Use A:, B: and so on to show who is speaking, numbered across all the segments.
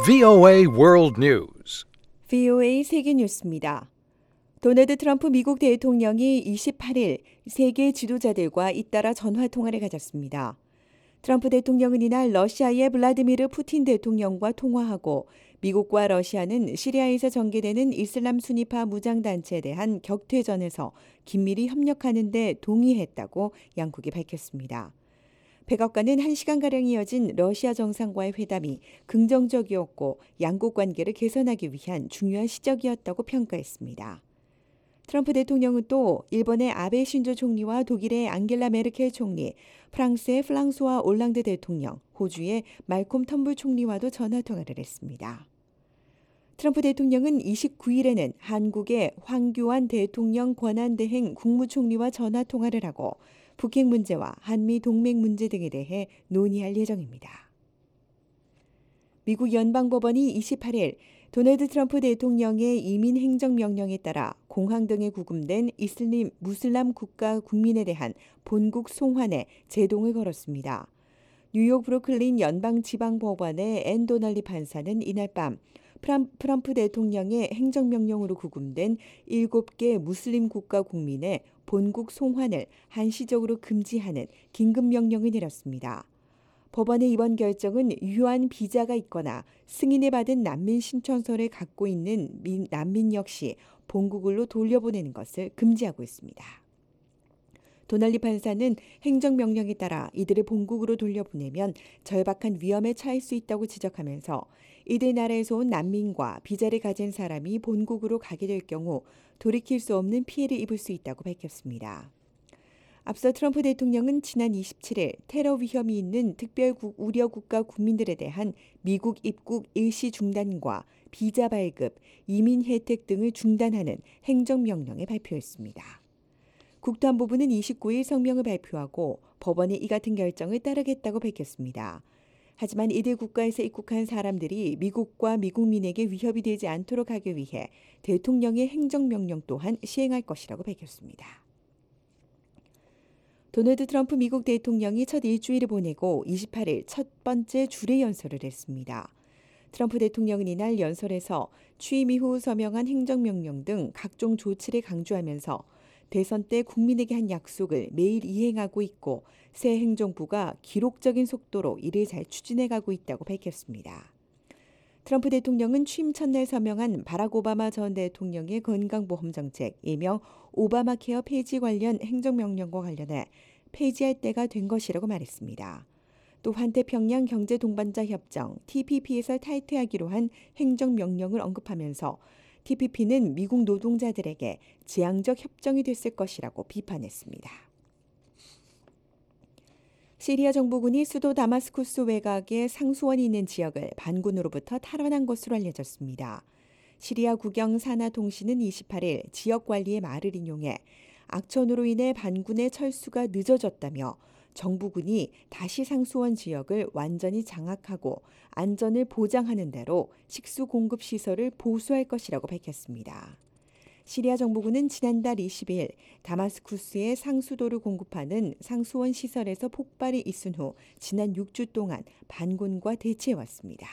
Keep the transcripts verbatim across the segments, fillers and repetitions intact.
A: 브이오에이 World News.
B: 브이오에이 세계 뉴스입니다. 도널드 트럼프 미국 대통령이 이십팔 일 세계 지도자들과 잇따라 전화통화를 가졌습니다. 트럼프 대통령은 이날 러시아의 블라디미르 푸틴 대통령과 통화하고 미국과 러시아는 시리아에서 전개되는 이슬람 순위파 무장단체에 대한 격퇴전에서 긴밀히 협력하는 데 동의했다고 양국이 밝혔습니다. 백악관은 한 시간가량 이어진 러시아 정상과의 회담이 긍정적이었고 양국 관계를 개선하기 위한 중요한 시작이었다고 평가했습니다. 트럼프 대통령은 또 일본의 아베 신조 총리와 독일의 앙겔라 메르켈 총리, 프랑스의 프랑수와 올랑드 대통령, 호주의 말콤 텀블 총리와도 전화통화를 했습니다. 트럼프 대통령은 이십구 일에는 한국의 황교안 대통령 권한대행 국무총리와 전화통화를 하고 북핵 문제와 한미 동맹 문제 등에 대해 논의할 예정입니다. 미국 연방법원이 이십팔 일 도널드 트럼프 대통령의 이민 행정명령에 따라 공항 등에 구금된 이슬람 무슬람 국가 국민에 대한 본국 송환에 제동을 걸었습니다. 뉴욕 브루클린 연방지방법원의 앤 도널리 판사는 이날 밤 트럼프 대통령의 행정명령으로 구금된 일곱 개 무슬림 국가 국민의 본국 송환을 한시적으로 금지하는 긴급명령을 내렸습니다. 법원의 이번 결정은 유효한 비자가 있거나 승인을 받은 난민 신청서를 갖고 있는 난민 역시 본국으로 돌려보내는 것을 금지하고 있습니다. 도널리 판사는 행정명령에 따라 이들을 본국으로 돌려보내면 절박한 위험에 처할 수 있다고 지적하면서 이들 나라에서 온 난민과 비자를 가진 사람이 본국으로 가게 될 경우 돌이킬 수 없는 피해를 입을 수 있다고 밝혔습니다. 앞서 트럼프 대통령은 지난 이십칠 일 테러 위험이 있는 특별국 우려국가 국민들에 대한 미국 입국 일시 중단과 비자 발급, 이민 혜택 등을 중단하는 행정명령을 발표했습니다. 국토안보부는 이십구 일 성명을 발표하고 법원의 이 같은 결정을 따르겠다고 밝혔습니다. 하지만 이들 국가에서 입국한 사람들이 미국과 미국민에게 위협이 되지 않도록 하기 위해 대통령의 행정명령 또한 시행할 것이라고 밝혔습니다. 도널드 트럼프 미국 대통령이 첫 일주일을 보내고 이십팔 일 첫 번째 주례 연설을 했습니다. 트럼프 대통령은 이날 연설에서 취임 이후 서명한 행정명령 등 각종 조치를 강조하면서 대선 때 국민에게 한 약속을 매일 이행하고 있고 새 행정부가 기록적인 속도로 이를 잘 추진해가고 있다고 밝혔습니다. 트럼프 대통령은 취임 첫날 서명한 바락 오바마 전 대통령의 건강보험 정책, 일명 오바마 케어 폐지 관련 행정명령과 관련해 폐지할 때가 된 것이라고 말했습니다. 또 환태평양 경제동반자 협정 티피피에서 탈퇴하기로 한 행정명령을 언급하면서 티피피는 미국 노동자들에게 재앙적 협정이 됐을 것이라고 비판했습니다. 시리아 정부군이 수도 다마스쿠스 외곽에 상수원이 있는 지역을 반군으로부터 탈환한 것으로 알려졌습니다. 시리아 국영 사나 통신은 이십팔 일 지역 관리의 말을 인용해 악천후로 인해 반군의 철수가 늦어졌다며 정부군이 다시 상수원 지역을 완전히 장악하고 안전을 보장하는 대로 식수 공급 시설을 보수할 것이라고 밝혔습니다. 시리아 정부군은 지난달 이십 일 다마스쿠스의 상수도를 공급하는 상수원 시설에서 폭발이 있은 후 지난 육 주 동안 반군과 대치해왔습니다.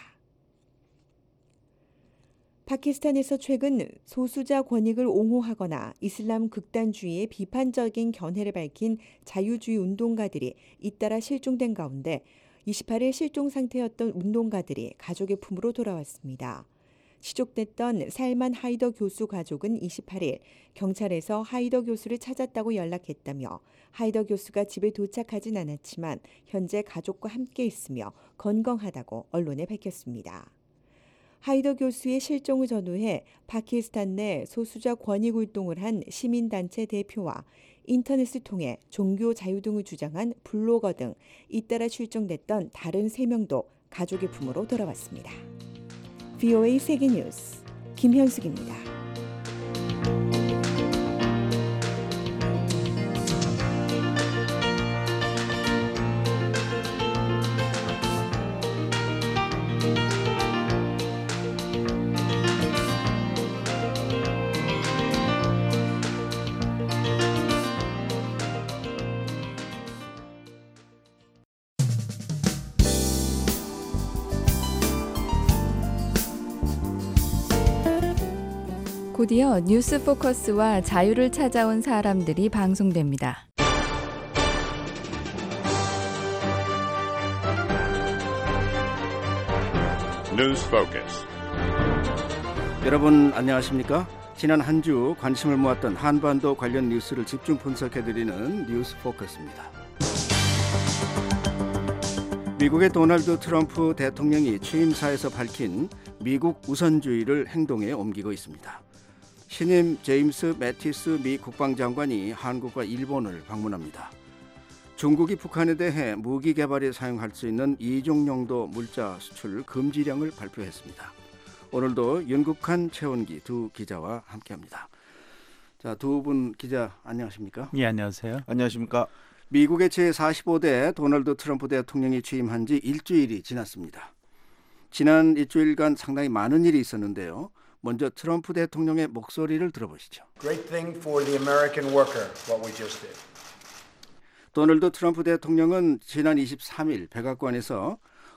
B: 파키스탄에서 최근 소수자 권익을 옹호하거나 이슬람 극단주의의 비판적인 견해를 밝힌 자유주의 운동가들이 잇따라 실종된 가운데 이십팔 일 실종 상태였던 운동가들이 가족의 품으로 돌아왔습니다. 시족됐던 살만 하이더 교수 가족은 이십팔 일 경찰에서 하이더 교수를 찾았다고 연락했다며 하이더 교수가 집에 도착하진 않았지만 현재 가족과 함께 있으며 건강하다고 언론에 밝혔습니다. 하이더 교수의 실종을 전후해 파키스탄 내 소수자 권익 활동을 한 시민단체 대표와 인터넷을 통해 종교 자유 등을 주장한 블로거 등 잇따라 실종됐던 다른 세 명도 가족의 품으로 돌아왔습니다. 브이오에이 세계뉴스 김현숙입니다.
C: 곧이어 뉴스 포커스와 자유를 찾아온 사람들이 방송됩니다.
D: 뉴스 포커스.
E: 여러분 안녕하십니까? 지난 한 주 관심을 모았던 한반도 관련 뉴스를 집중 분석해드리는 뉴스 포커스입니다. 미국의 도널드 트럼프 대통령이 취임사에서 밝힌 미국 우선주의를 행동에 옮기고 있습니다. 신임 제임스 매티스 미 국방장관이 한국과 일본을 방문합니다. 중국이 북한에 대해 무기 개발에 사용할 수 있는 이중용도 물자 수출 금지령을 발표했습니다. 오늘도 윤국한, 최원기 두 기자와 함께합니다. 자, 두 분 기자 안녕하십니까?
F: 예, 안녕하세요.
G: 안녕하십니까?
E: 미국의 제사십오 대 도널드 트럼프 대통령이 취임한 지 일주일이 지났습니다. 지난 일주일간 상당히 많은 일이 있었는데요. 먼저 트럼프 대통령의 목소리를 들어보시죠.
H: Great thing for the American worker, what we just did.
E: 도널드 트럼프 대통령은 지난 이십삼 일 백악관에서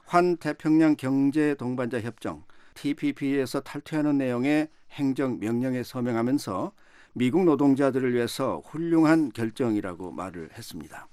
E: 환태평양 경제 동반자 협정 티피피에서 탈퇴하는 내용의 행정명령에 서명하면서 미국 노동자들을 위해서 훌륭한 결정이라고 말을 했습니다.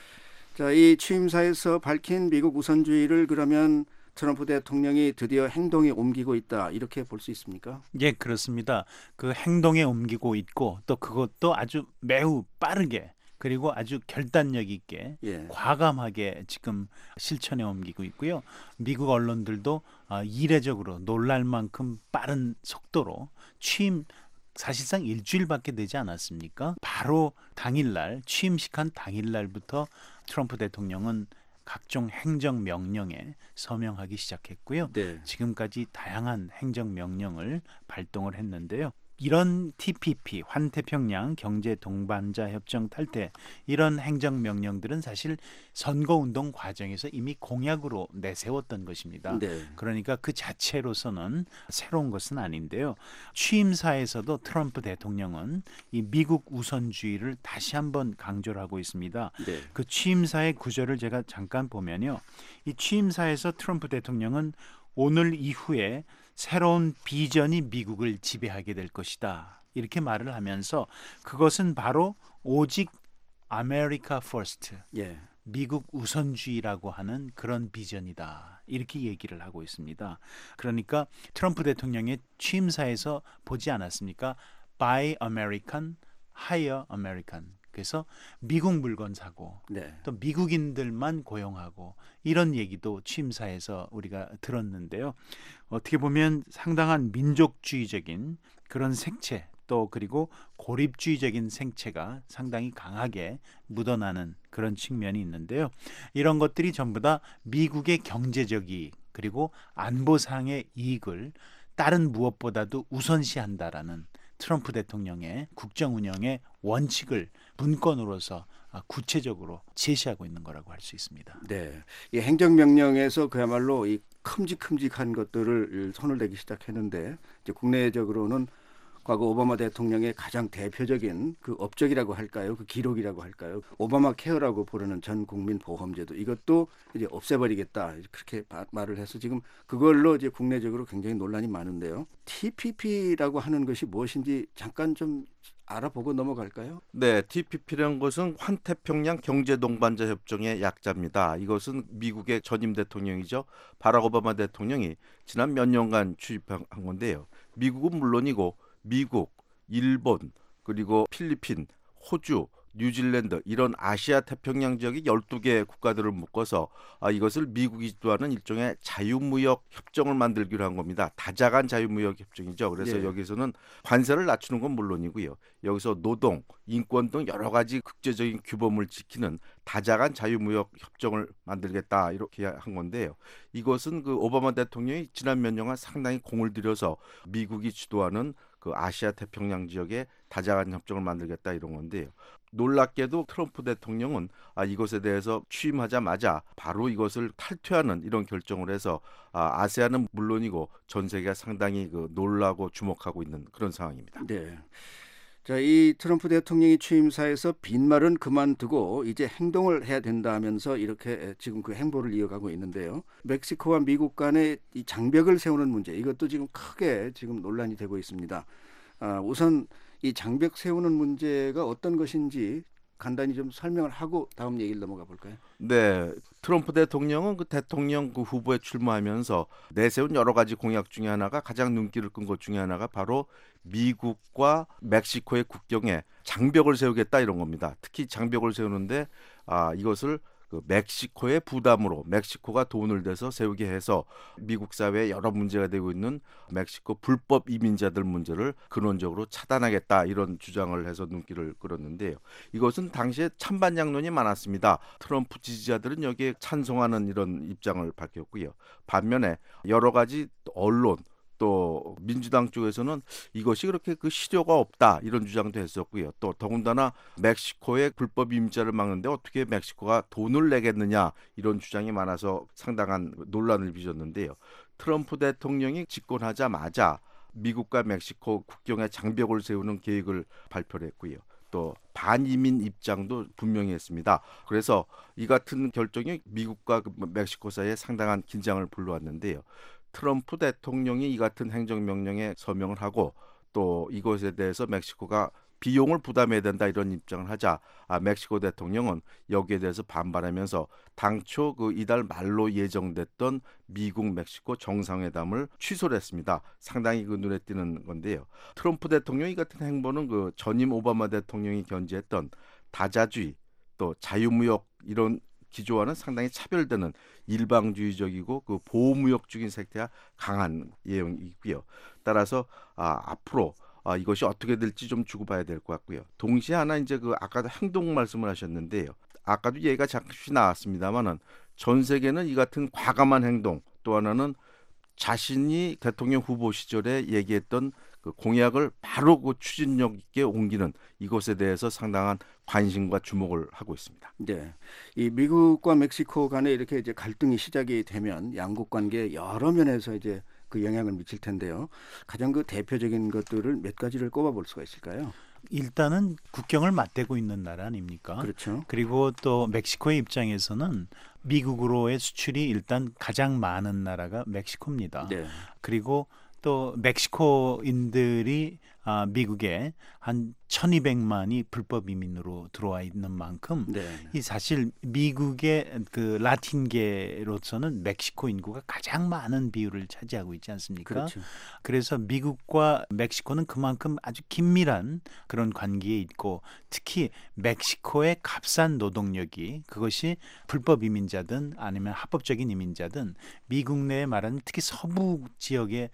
E: 자, 이 취임사에서 밝힌 미국 우선주의를 그러면 트럼프 대통령이 드디어 행동에 옮기고 있다 이렇게 볼 수 있습니까?
F: 예, 그렇습니다. 그 행동에 옮기고 있고 또 그것도 아주 매우 빠르게 그리고 아주 결단력 있게
E: 예.
F: 과감하게 지금 실천에 옮기고 있고요. 미국 언론들도 이례적으로 놀랄 만큼 빠른 속도로 취임 사실상 일주일밖에 되지 않았습니까? 바로 당일날 취임식한 당일날부터 트럼프 대통령은 각종 행정명령에 서명하기 시작했고요.
E: 네.
F: 지금까지 다양한 행정명령을 발동을 했는데요. 이런 티피피, 환태평양 경제 동반자 협정 탈퇴 이런 행정명령들은 사실 선거운동 과정에서 이미 공약으로 내세웠던 것입니다.
E: 네.
F: 그러니까 그 자체로서는 새로운 것은 아닌데요. 취임사에서도 트럼프 대통령은 이 미국 우선주의를 다시 한번 강조를 하고 있습니다.
E: 네.
F: 그 취임사의 구절을 제가 잠깐 보면요. 이 취임사에서 트럼프 대통령은 오늘 이후에 새로운 비전이 미국을 지배하게 될 것이다. 이렇게 말을 하면서 그것은 바로 오직 아메리카 퍼스트,
E: 예. 미국
F: 우선주의라고 하는 그런 비전이다. 이렇게 얘기를 하고 있습니다. 그러니까 트럼프 대통령의 취임사에서 보지 않았습니까? Buy American, Hire American. 그래서 미국 물건 사고
E: 네.
F: 또 미국인들만 고용하고 이런 얘기도 취임사에서 우리가 들었는데요. 어떻게 보면 상당한 민족주의적인 그런 색채 또 그리고 고립주의적인 생체가 상당히 강하게 묻어나는 그런 측면이 있는데요. 이런 것들이 전부 다 미국의 경제적 이익 그리고 안보상의 이익을 다른 무엇보다도 우선시한다라는 트럼프 대통령의 국정 운영의 원칙을 문건으로서 구체적으로 제시하고 있는 거라고 할 수 있습니다.
E: 네, 이 행정명령에서 그야말로 이 큼직큼직한 것들을 손을 대기 시작했는데 이제 국내적으로는 과거 오바마 대통령의 가장 대표적인 그 업적이라고 할까요? 그 기록이라고 할까요? 오바마 케어라고 부르는 전 국민 보험제도 이것도 이제 없애버리겠다 그렇게 말을 해서 지금 그걸로 이제 국내적으로 굉장히 논란이 많은데요. 티피피라고 하는 것이 무엇인지 잠깐 좀 알아보고 넘어갈까요?
G: 네, 티피피라는 것은 환태평양 경제동반자 협정의 약자입니다. 이것은 미국의 전임 대통령이죠. 바락 오바마 대통령이 지난 몇 년간 출입한 건데요. 미국은 물론이고 미국, 일본, 그리고 필리핀, 호주, 뉴질랜드 이런 아시아 태평양 지역의 열두 개 국가들을 묶어서 아, 이것을 미국이 주도하는 일종의 자유무역 협정을 만들기로 한 겁니다. 다자간 자유무역 협정이죠. 그래서
E: 네.
G: 여기서는 관세를 낮추는 건 물론이고요. 여기서 노동, 인권 등 여러 가지 국제적인 규범을 지키는 다자간 자유무역 협정을 만들겠다 이렇게 한 건데요. 이것은 그 오바마 대통령이 지난 몇 년간 상당히 공을 들여서 미국이 주도하는 그 아시아 태평양 지역에 다자간 협정을 만들겠다 이런 건데요. 놀랍게도 트럼프 대통령은 아, 이것에 대해서 취임하자마자 바로 이것을 탈퇴하는 이런 결정을 해서 아, 아세안은 물론이고 전 세계가 상당히 그 놀라고 주목하고 있는 그런 상황입니다.
E: 네. 자, 이 트럼프 대통령이 취임사에서 빈말은 그만두고 이제 행동을 해야 된다면서 이렇게 지금 그 행보를 이어가고 있는데요. 멕시코와 미국 간의 이 장벽을 세우는 문제 이것도 지금 크게 지금 논란이 되고 있습니다. 아, 우선 이 장벽 세우는 문제가 어떤 것인지 간단히 좀 설명을 하고 다음 얘기를 넘어가 볼까요?
G: 네, 트럼프 대통령은 그 대통령 그 후보에 출마하면서 내세운 여러 가지 공약 중에 하나가 가장 눈길을 끈 것 중에 하나가 바로 미국과 멕시코의 국경에 장벽을 세우겠다 이런 겁니다. 특히 장벽을 세우는데 아, 이것을 그 멕시코의 부담으로 멕시코가 돈을 대서 세우게 해서 미국 사회에 여러 문제가 되고 있는 멕시코 불법 이민자들 문제를 근원적으로 차단하겠다 이런 주장을 해서 눈길을 끌었는데요. 이것은 당시에 찬반양론이 많았습니다. 트럼프 지지자들은 여기에 찬성하는 이런 입장을 밝혔고요. 반면에 여러 가지 언론 또 민주당 쪽에서는 이것이 그렇게 그 실효가 없다 이런 주장도 했었고요. 또 더군다나 멕시코의 불법 임자를 막는데 어떻게 멕시코가 돈을 내겠느냐 이런 주장이 많아서 상당한 논란을 빚었는데요. 트럼프 대통령이 집권하자마자 미국과 멕시코 국경에 장벽을 세우는 계획을 발표를 했고요. 또 반이민 입장도 분명히 했습니다. 그래서 이 같은 결정이 미국과 멕시코 사이에 상당한 긴장을 불러왔는데요. 트럼프 대통령이 이 같은 행정명령에 서명을 하고 또 이것에 대해서 멕시코가 비용을 부담해야 된다 이런 입장을 하자 아, 멕시코 대통령은 여기에 대해서 반발하면서 당초 그 이달 말로 예정됐던 미국 멕시코 정상회담을 취소를 했습니다. 상당히 그 눈에 띄는 건데요. 트럼프 대통령이 같은 행보는 그 전임 오바마 대통령이 견지했던 다자주의 또 자유무역 이런 기조와는 상당히 차별되는 일방주의적이고 그 보호무역적인 색태가 강한 예형이고요. 따라서 아, 앞으로 아, 이것이 어떻게 될지 좀 주고 봐야 될 것 같고요. 동시에 하나 이제 그 아까도 행동 말씀을 하셨는데요. 아까도 얘기가 잠시 나왔습니다만은 전 세계는 이 같은 과감한 행동 또 하나는 자신이 대통령 후보 시절에 얘기했던 그 공약을 바로 그 추진력 있게 옮기는 이것에 대해서 상당한 관심과 주목을 하고 있습니다.
E: 네, 이 미국과 멕시코 간에 이렇게 이제 갈등이 시작이 되면 양국 관계에 여러 면에서 이제 그 영향을 미칠 텐데요. 가장 그 대표적인 것들을 몇 가지를 꼽아볼 수가 있을까요?
F: 일단은 국경을 맞대고 있는 나라 아닙니까?
E: 그렇죠.
F: 그리고 또 멕시코의 입장에서는 미국으로의 수출이 일단 가장 많은 나라가 멕시코입니다.
E: 네.
F: 그리고 또 멕시코인들이 아, 미국에 한 천이백만이 불법 이민으로 들어와 있는 만큼
E: 네.
F: 이 사실 미국의 그 라틴계로서는 멕시코 인구가 가장 많은 비율을 차지하고 있지 않습니까?
E: 그렇죠.
F: 그래서 미국과 멕시코는 그만큼 아주 긴밀한 그런 관계에 있고 특히 멕시코의 값싼 노동력이 그것이 불법 이민자든 아니면 합법적인 이민자든 미국 내에 말하는 특히 서부 지역의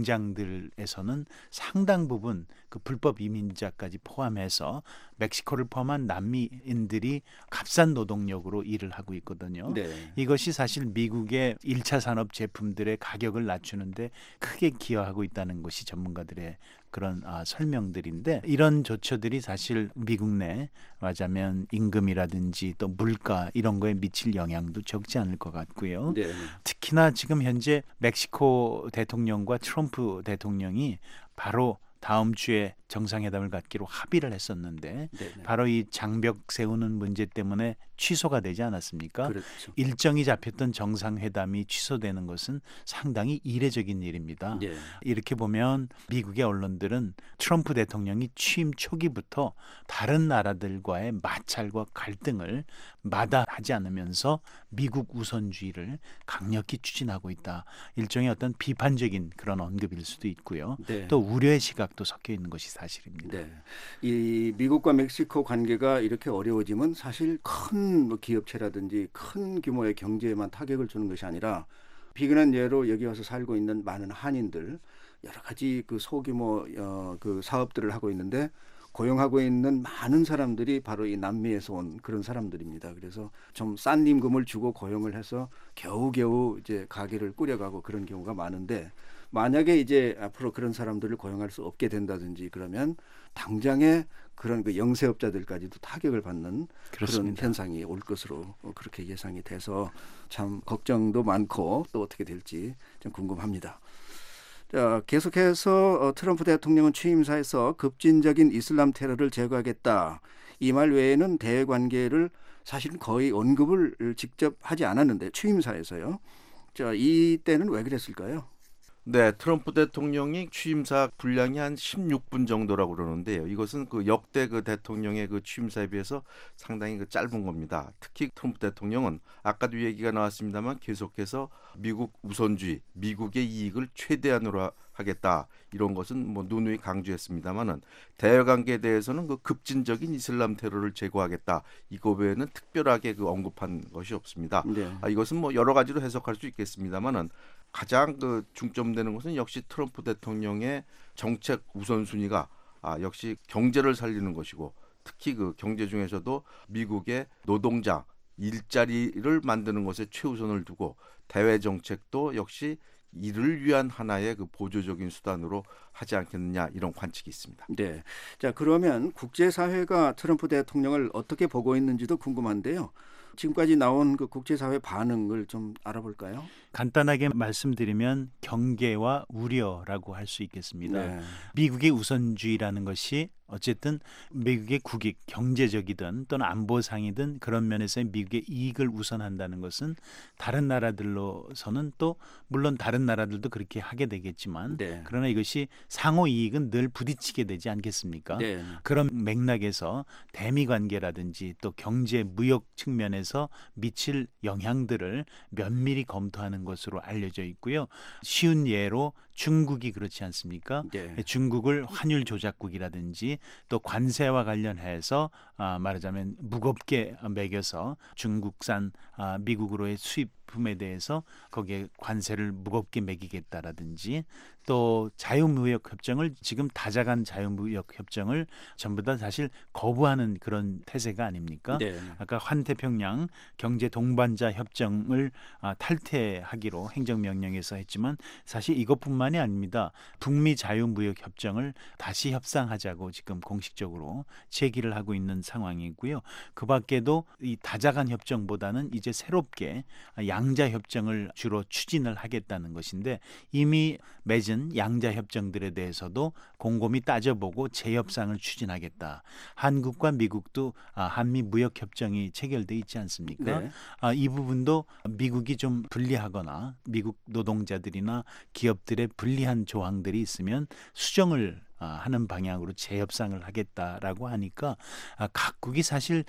F: 농장들에서는 상당 부분 그 불법 이민자까지 포함해서 멕시코를 포함한 남미인들이 값싼 노동력으로 일을 하고 있거든요.
E: 네.
F: 이것이 사실 미국의 일 차 산업 제품들의 가격을 낮추는데 크게 기여하고 있다는 것이 전문가들의 그런 아, 설명들인데 이런 조처들이 사실 미국 내 말하자면 임금이라든지 또 물가 이런 거에 미칠 영향도 적지 않을 것 같고요.
E: 네.
F: 특히나 지금 현재 멕시코 대통령과 트럼프 대통령이 바로 다음 주에 정상회담을 갖기로 합의를 했었는데
E: 네네.
F: 바로 이 장벽 세우는 문제 때문에 취소가 되지 않았습니까?
E: 그렇죠.
F: 일정이 잡혔던 정상회담이 취소되는 것은 상당히 이례적인 일입니다.
E: 네.
F: 이렇게 보면 미국의 언론들은 트럼프 대통령이 취임 초기부터 다른 나라들과의 마찰과 갈등을 마다하지 않으면서 미국 우선주의를 강력히 추진하고 있다. 일종의 어떤 비판적인 그런 언급일 수도 있고요.
E: 네.
F: 또 우려의 시각도 섞여 있는 것이 사실입니다.
E: 네. 이 미국과 멕시코 관계가 이렇게 어려워지면 사실 큰 뭐 기업체라든지 큰 규모의 경제에만 타격을 주는 것이 아니라 비근한 예로 여기 와서 살고 있는 많은 한인들 여러 가지 그 소규모 어, 그 사업들을 하고 있는데 고용하고 있는 많은 사람들이 바로 이 남미에서 온 그런 사람들입니다. 그래서 좀 싼 임금을 주고 고용을 해서 겨우겨우 이제 가게를 꾸려가고 그런 경우가 많은데 만약에 이제 앞으로 그런 사람들을 고용할 수 없게 된다든지 그러면 당장에 그런 그 영세업자들까지도 타격을 받는
F: 그렇습니다.
E: 그런 현상이 올 것으로 그렇게 예상이 돼서 참 걱정도 많고 또 어떻게 될지 좀 궁금합니다. 자, 계속해서 트럼프 대통령은 취임사에서 급진적인 이슬람 테러를 제거하겠다. 이 말 외에는 대외 관계를 사실은 거의 언급을 직접 하지 않았는데 취임사에서요. 자, 이때는 왜 그랬을까요?
G: 네, 트럼프 대통령이 취임사 분량이 한 십육 분 정도라고 그러는데요. 이것은 그 역대 그 대통령의 그 취임사에 비해서 상당히 그 짧은 겁니다. 특히 트럼프 대통령은 아까도 얘기가 나왔습니다만 계속해서 미국 우선주의, 미국의 이익을 최대한으로 하겠다 이런 것은 뭐 누누이 강조했습니다만은 대외 관계에 대해서는 그 급진적인 이슬람 테러를 제거하겠다 이거 외에는 특별하게 그 언급한 것이 없습니다.
E: 네.
G: 아, 이것은 뭐 여러 가지로 해석할 수 있겠습니다만은 가장 그 중점되는 것은 역시 트럼프 대통령의 정책 우선순위가 아, 역시 경제를 살리는 것이고 특히 그 경제 중에서도 미국의 노동자 일자리를 만드는 것에 최우선을 두고 대외 정책도 역시 이를 위한 하나의 그 보조적인 수단으로 하지 않겠느냐 이런 관측이 있습니다.
E: 네. 자, 그러면 국제사회가 트럼프 대통령을 어떻게 보고 있는지도 궁금한데요. 지금까지 나온 그 국제사회 반응을 좀 알아볼까요?
F: 간단하게 말씀드리면 경계와 우려라고 할 수 있겠습니다.
E: 네.
F: 미국의 우선주의라는 것이 어쨌든 미국의 국익, 경제적이든 또는 안보상이든 그런 면에서 미국의 이익을 우선한다는 것은 다른 나라들로서는 또 물론 다른 나라들도 그렇게 하게 되겠지만
E: 네.
F: 그러나 이것이 상호 이익은 늘 부딪히게 되지 않겠습니까?
E: 네.
F: 그런 맥락에서 대미 관계라든지 또 경제 무역 측면에서 미칠 영향들을 면밀히 검토하는 것으로 알려져 있고요. 쉬운 예로 중국이 그렇지 않습니까?
E: 네.
F: 중국을 환율 조작국이라든지 또 관세와 관련해서 아, 말하자면 무겁게 매겨서 중국산 아, 미국으로의 수입품에 대해서 거기에 관세를 무겁게 매기겠다라든지 또 자유무역 협정을 지금 다자간 자유무역 협정을 전부 다 사실 거부하는 그런 태세가 아닙니까?
E: 네.
F: 아까 환태평양 경제 동반자 협정을 아, 탈퇴하기로 행정명령에서 했지만 사실 이것뿐만이 아닙니다. 북미 자유무역 협정을 다시 협상하자고 지금 공식적으로 제기를 하고 있는 상황이고요. 그 밖에도 이 다자간 협정보다는 이제 새롭게 양자 협정을 주로 추진을 하겠다는 것인데 이미 맺은 양자 협정들에 대해서도 곰곰이 따져보고 재협상을 추진하겠다. 한국과 미국도 한미 무역 협정이 체결돼 있지 않습니까?
E: 네.
F: 이 부분도 미국이 좀 불리하거나 미국 노동자들이나 기업들의 불리한 조항들이 있으면 수정을 하는 방향으로 재협상을 하겠다라고 하니까 각국이 사실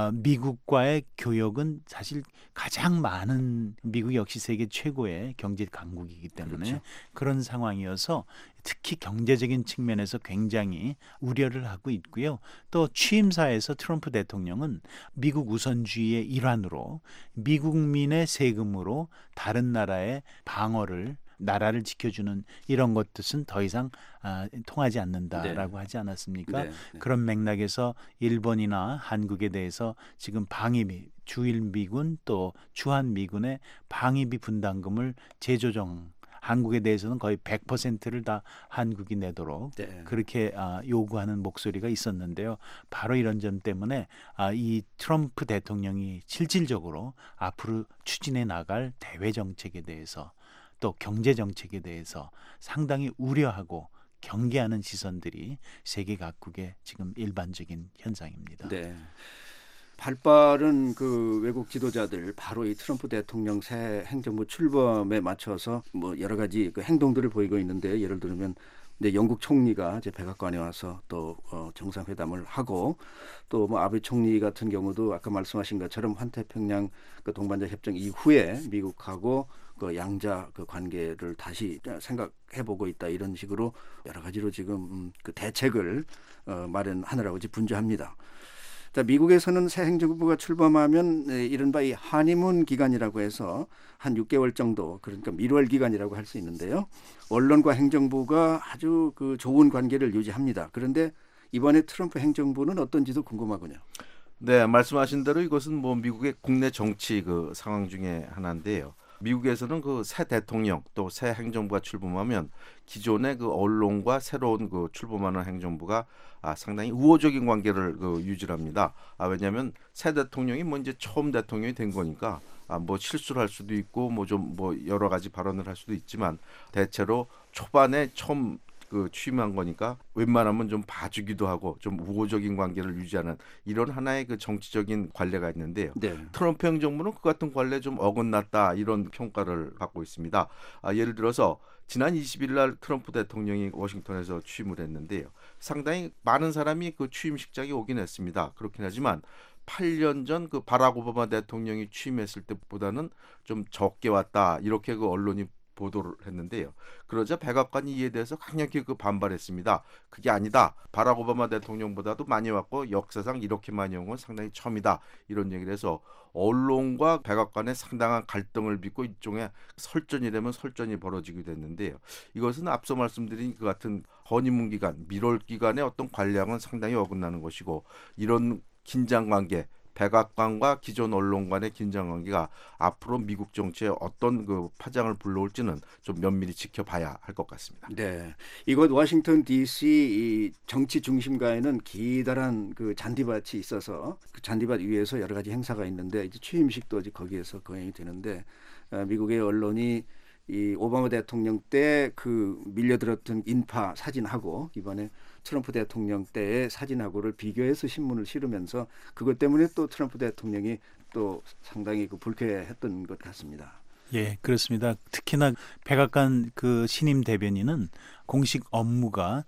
F: 미국과의 교역은 사실 가장 많은 미국이 역시 세계 최고의 경제 강국이기 때문에
E: 그렇죠.
F: 그런 상황이어서 특히 경제적인 측면에서 굉장히 우려를 하고 있고요. 또 취임사에서 트럼프 대통령은 미국 우선주의의 일환으로 미국민의 세금으로 다른 나라의 방어를 나라를 지켜주는 이런 것들은 더 이상 아, 통하지 않는다라고
E: 네.
F: 하지 않았습니까?
E: 네. 네.
F: 그런 맥락에서 일본이나 한국에 대해서 지금 방위비, 주일미군 또 주한미군의 방위비 분담금을 재조정 한국에 대해서는 거의 백 퍼센트를 다 한국이 내도록
E: 네.
F: 그렇게 아, 요구하는 목소리가 있었는데요. 바로 이런 점 때문에 아, 이 트럼프 대통령이 실질적으로 앞으로 추진해 나갈 대외 정책에 대해서 또 경제 정책에 대해서 상당히 우려하고 경계하는 시선들이 세계 각국의 지금 일반적인 현상입니다.
E: 네. 발빠른 그 외국 지도자들 바로 이 트럼프 대통령 새 행정부 출범에 맞춰서 뭐 여러 가지 그 행동들을 보이고 있는데 예를 들면 네, 영국 총리가 이제 백악관에 와서 또 어, 정상회담을 하고 또 뭐 아베 총리 같은 경우도 아까 말씀하신 것처럼 환태평양 그 동반자 협정 이후에 미국하고 그 양자 그 관계를 다시 생각해보고 있다 이런 식으로 여러 가지로 지금 음, 그 대책을 어, 마련하느라고 이제 분주합니다. 자, 미국에서는 새 행정부가 출범하면 네, 이른바 이 하니문 기간이라고 해서 한 육 개월 정도 그러니까 밀월 기간이라고 할 수 있는데요. 언론과 행정부가 아주 그 좋은 관계를 유지합니다. 그런데 이번에 트럼프 행정부는 어떤지도 궁금하군요.
G: 네, 말씀하신 대로 이것은 뭐 미국의 국내 정치 그 상황 중에 하나인데요. 미국에서는 그 새 대통령 또 새 행정부가 출범하면 기존의 그 언론과 새로운 그 출범하는 행정부가 아, 상당히 우호적인 관계를 그 유지합니다. 아, 왜냐하면 새 대통령이 뭐 이제 처음 대통령이 된 거니까 아, 뭐 실수를 할 수도 있고 뭐 좀 뭐 여러 가지 발언을 할 수도 있지만 대체로 초반에 처음 그 취임한 거니까 웬만하면 좀 봐주기도 하고 좀 우호적인 관계를 유지하는 이런 하나의 그 정치적인 관례가 있는데요.
E: 네.
G: 트럼프 행정부는 그 같은 관례 좀 어긋났다 이런 평가를 받고 있습니다. 아, 예를 들어서 지난 이십 일 날 트럼프 대통령이 워싱턴에서 취임을 했는데요. 상당히 많은 사람이 그 취임식장에 오긴 했습니다. 그렇긴 하지만 팔 년 전 그 바락 오바마 대통령이 취임했을 때보다는 좀 적게 왔다 이렇게 그 언론이 보도를 했는데요. 그러자 백악관이 이에 대해서 강력히 그 반발했습니다. 그게 아니다. 바락 오바마 대통령보다도 많이 왔고 역사상 이렇게 많이 온 건 상당히 처음이다. 이런 얘기를 해서 언론과 백악관의 상당한 갈등을 빚고 일종의 설전이 되면 설전이 벌어지게 됐는데요. 이것은 앞서 말씀드린 그 같은 허니문 기간, 밀월 기간의 어떤 관량은 상당히 어긋나는 것이고 이런 긴장관계, 백악관과 기존 언론 간의 긴장관계가 앞으로 미국 정치에 어떤 그 파장을 불러올지는 좀 면밀히 지켜봐야 할 것 같습니다.
E: 네, 이곳 워싱턴 디씨 이 정치 중심가에는 기다란 그 잔디밭이 있어서 그 잔디밭 위에서 여러 가지 행사가 있는데 이제 취임식도 이제 거기에서 거행이 되는데 어, 미국의 언론이 이 오바마 대통령 때 그 밀려들었던 인파 사진하고 이번에 트럼프 대통령 때의 사진하고를 비교해서 신문을 실으면서 그것 때문에 또 트럼프 대통령이 또 상당히 그 불쾌했던 것 같습니다.
F: 예, 그렇습니다. 특히나 백악관 그 신임 대변인은 공식 업무가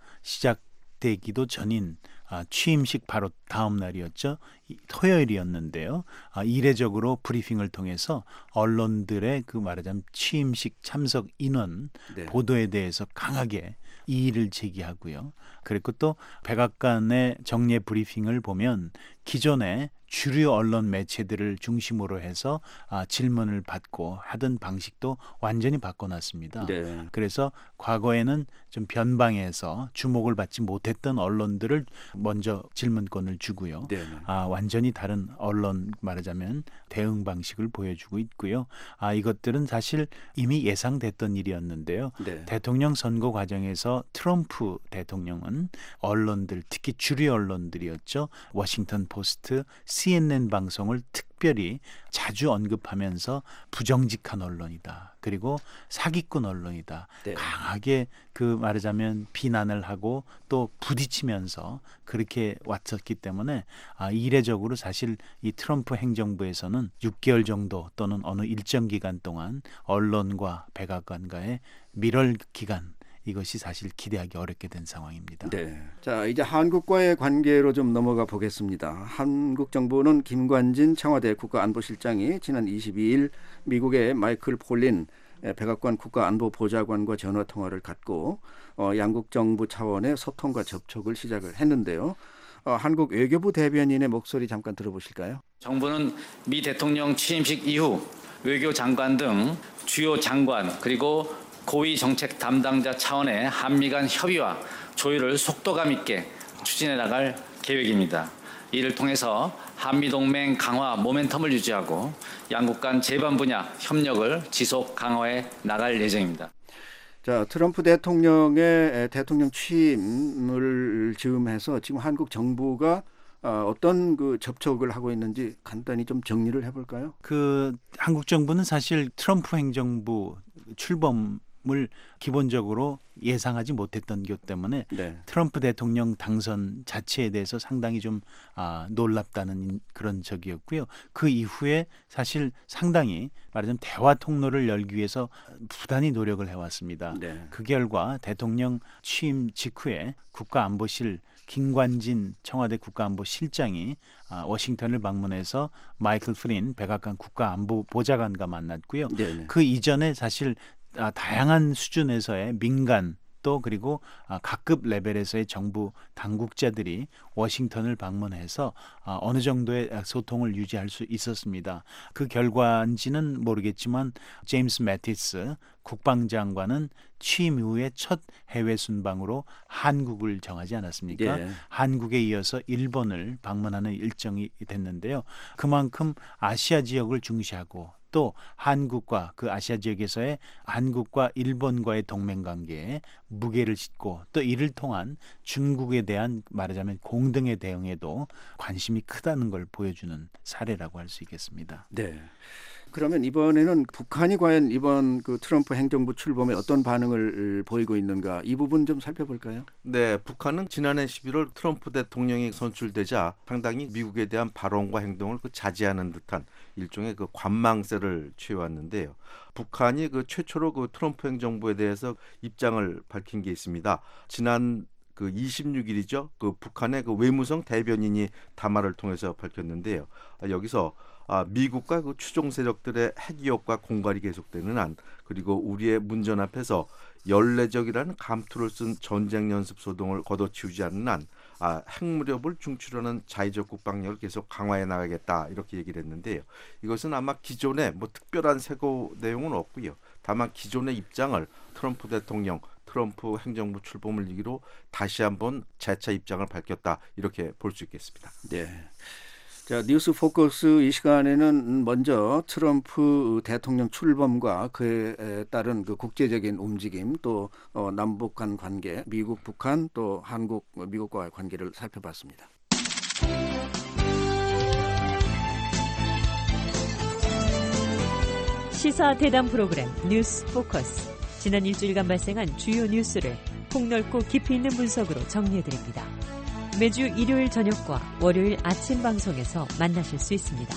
F: 시작되기도 전인 아, 취임식 바로 다음 날이었죠. 이, 토요일이었는데요. 아, 이례적으로 브리핑을 통해서 언론들의 그 말하자면 취임식 참석 인원
E: 네.
F: 보도에 대해서 강하게 이의를 제기하고요. 그리고 또 백악관의 정례 브리핑을 보면 기존의 주류 언론 매체들을 중심으로 해서 아, 질문을 받고 하던 방식도 완전히 바꿔놨습니다.
E: 네.
F: 그래서 과거에는 좀 변방에서 주목을 받지 못했던 언론들을 먼저 질문권을 주고요.
E: 네.
F: 아, 완전히 다른 언론 말하자면 대응 방식을 보여주고 있고요. 아, 이것들은 사실 이미 예상됐던 일이었는데요.
E: 네.
F: 대통령 선거 과정에서 트럼프 대통령은 언론들, 특히 주류 언론들이었죠. 워싱턴 포스트, 씨엔엔 방송을 특별히 자주 언급하면서 부정직한 언론이다. 그리고 사기꾼 언론이다.
E: 네.
F: 강하게 그 말하자면 비난을 하고 또 부딪히면서 그렇게 왔었기 때문에 아, 이례적으로 사실 이 트럼프 행정부에서는 육 개월 정도 또는 어느 일정 기간 동안 언론과 백악관과의 밀월 기간 이것이 사실 기대하기 어렵게 된 상황입니다.
E: 네. 자, 이제 한국과의 관계로 좀 넘어가 보겠습니다. 한국 정부는 김관진 청와대 국가안보실장이 지난 이십이 일 미국의 마이클 폴린 백악관 국가안보보좌관과 전화 통화를 갖고 어, 양국 정부 차원의 소통과 접촉을 시작을 했는데요. 어, 한국 외교부 대변인의 목소리 잠깐 들어보실까요?
I: 정부는 미 대통령 취임식 이후 외교장관 등 주요 장관 그리고 고위 정책 담당자 차원의 한미 간 협의와 조율을 속도감 있게 추진해 나갈 계획입니다. 이를 통해서 한미동맹 강화 모멘텀을 유지하고 양국 간 제반 분야 협력을 지속 강화해 나갈 예정입니다.
E: 자, 트럼프 대통령의 대통령 취임을 즈음해서 지금 한국 정부가 어떤 그 접촉을 하고 있는지 간단히 좀 정리를 해볼까요?
F: 그 한국 정부는 사실 트럼프 행정부 출범 을 기본적으로 예상하지 못했던 것 때문에
E: 네.
F: 트럼프 대통령 당선 자체에 대해서 상당히 좀 아, 놀랍다는 그런 적이었고요. 그 이후에 사실 상당히 말하자면 대화 통로를 열기 위해서 부단히 노력을 해왔습니다.
E: 네.
F: 그 결과 대통령 취임 직후에 국가안보실 김관진 청와대 국가안보실장이 아, 워싱턴을 방문해서 마이클 프린 백악관 국가안보보좌관과 만났고요.
E: 네네.
F: 그 이전에 사실 아, 다양한 수준에서의 민간 또 그리고 아, 각급 레벨에서의 정부 당국자들이 워싱턴을 방문해서 아, 어느 정도의 소통을 유지할 수 있었습니다. 그 결과인지는 모르겠지만 제임스 매티스 국방장관은 취임 이후에 첫 해외 순방으로 한국을 정하지 않았습니까?
E: 예.
F: 한국에 이어서 일본을 방문하는 일정이 됐는데요. 그만큼 아시아 지역을 중시하고 또 한국과 그 아시아 지역에서의 한국과 일본과의 동맹관계에 무게를 싣고 또 이를 통한 중국에 대한 말하자면 공등의 대응에도 관심이 크다는 걸 보여주는 사례라고 할 수 있겠습니다.
E: 네. 그러면 이번에는 북한이 과연 이번 그 트럼프 행정부 출범에 어떤 반응을 보이고 있는가 이 부분 좀 살펴볼까요?
G: 네, 북한은 지난해 십일월 트럼프 대통령이 선출되자 상당히 미국에 대한 발언과 행동을 그 자제하는 듯한 일종의 그 관망세를 취해왔는데요. 북한이 그 최초로 그 트럼프 행정부에 대해서 입장을 밝힌 게 있습니다. 지난 그 이십육 일이죠. 그 북한의 그 외무성 대변인이 담화를 통해서 밝혔는데요. 여기서 아, 미국과 그 추종 세력들의 핵 위협과 공갈이 계속되는 한, 그리고 우리의 문전 앞에서 연례적이라는 감투를 쓴 전쟁 연습 소동을 걷어치우지 않는 한 아, 핵무력을 중출하는 자의적 국방력을 계속 강화해 나가겠다 이렇게 얘기를 했는데요. 이것은 아마 기존에 뭐 특별한 세고 내용은 없고요. 다만 기존의 입장을 트럼프 대통령, 트럼프 행정부 출범을 계기로 다시 한번 재차 입장을 밝혔다 이렇게 볼 수 있겠습니다.
E: 네. 자, 뉴스 포커스 이 시간에는 먼저 트럼프 대통령 출범과 그에 따른 그 국제적인 움직임, 또 어, 남북 간 관계, 미국, 북한, 또 한국, 미국과의 관계를 살펴봤습니다.
J: 시사 대담 프로그램 뉴스 포커스. 지난 일주일간 발생한 주요 뉴스를 폭넓고 깊이 있는 분석으로 정리해드립니다. 매주 일요일 저녁과 월요일 아침 방송에서 만나실 수 있습니다.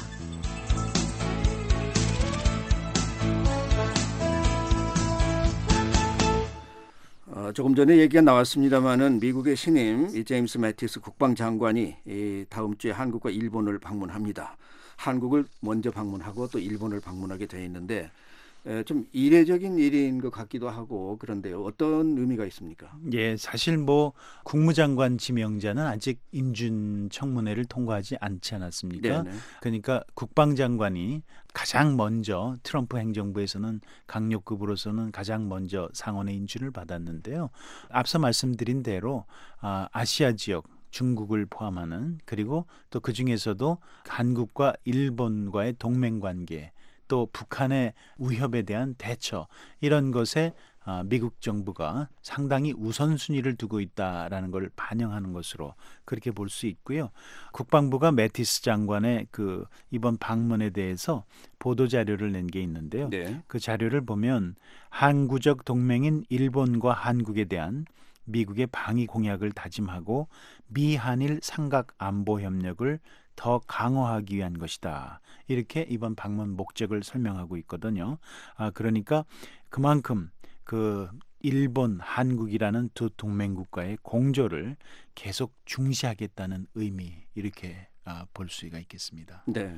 E: 어, 조금 전에 얘기가 나왔습니다마는 미국의 신임 이 제임스 매티스 국방장관이 이 다음 주에 한국과 일본을 방문합니다. 한국을 먼저 방문하고 또 일본을 방문하게 돼 있는데 에, 좀 이례적인 일인 것 같기도 하고 그런데요. 어떤 의미가 있습니까?
F: 예, 사실 뭐 국무장관 지명자는 아직 임준 청문회를 통과하지 않지 않았습니까? 네네. 그러니까 국방장관이 가장 먼저 트럼프 행정부에서는 강력급으로서는 가장 먼저 상원의 인준을 받았는데요. 앞서 말씀드린 대로 아, 아시아 지역 중국을 포함하는, 그리고 또 그중에서도 한국과 일본과의 동맹관계, 또 북한의 위협에 대한 대처, 이런 것에 미국 정부가 상당히 우선순위를 두고 있다라는 걸 반영하는 것으로 그렇게 볼 수 있고요. 국방부가 매티스 장관의 그 이번 방문에 대해서 보도 자료를 낸 게 있는데요. 네. 그 자료를 보면 항구적 동맹인 일본과 한국에 대한 미국의 방위 공약을 다짐하고 미한일 삼각 안보 협력을 더 강화하기 위한 것이다. 이렇게 이번 방문 목적을 설명하고 있거든요. 아, 그러니까 그만큼 그 일본, 한국이라는 두 동맹국가의 공조를 계속 중시하겠다는 의미, 이렇게 아, 볼 수가 있겠습니다.
E: 네.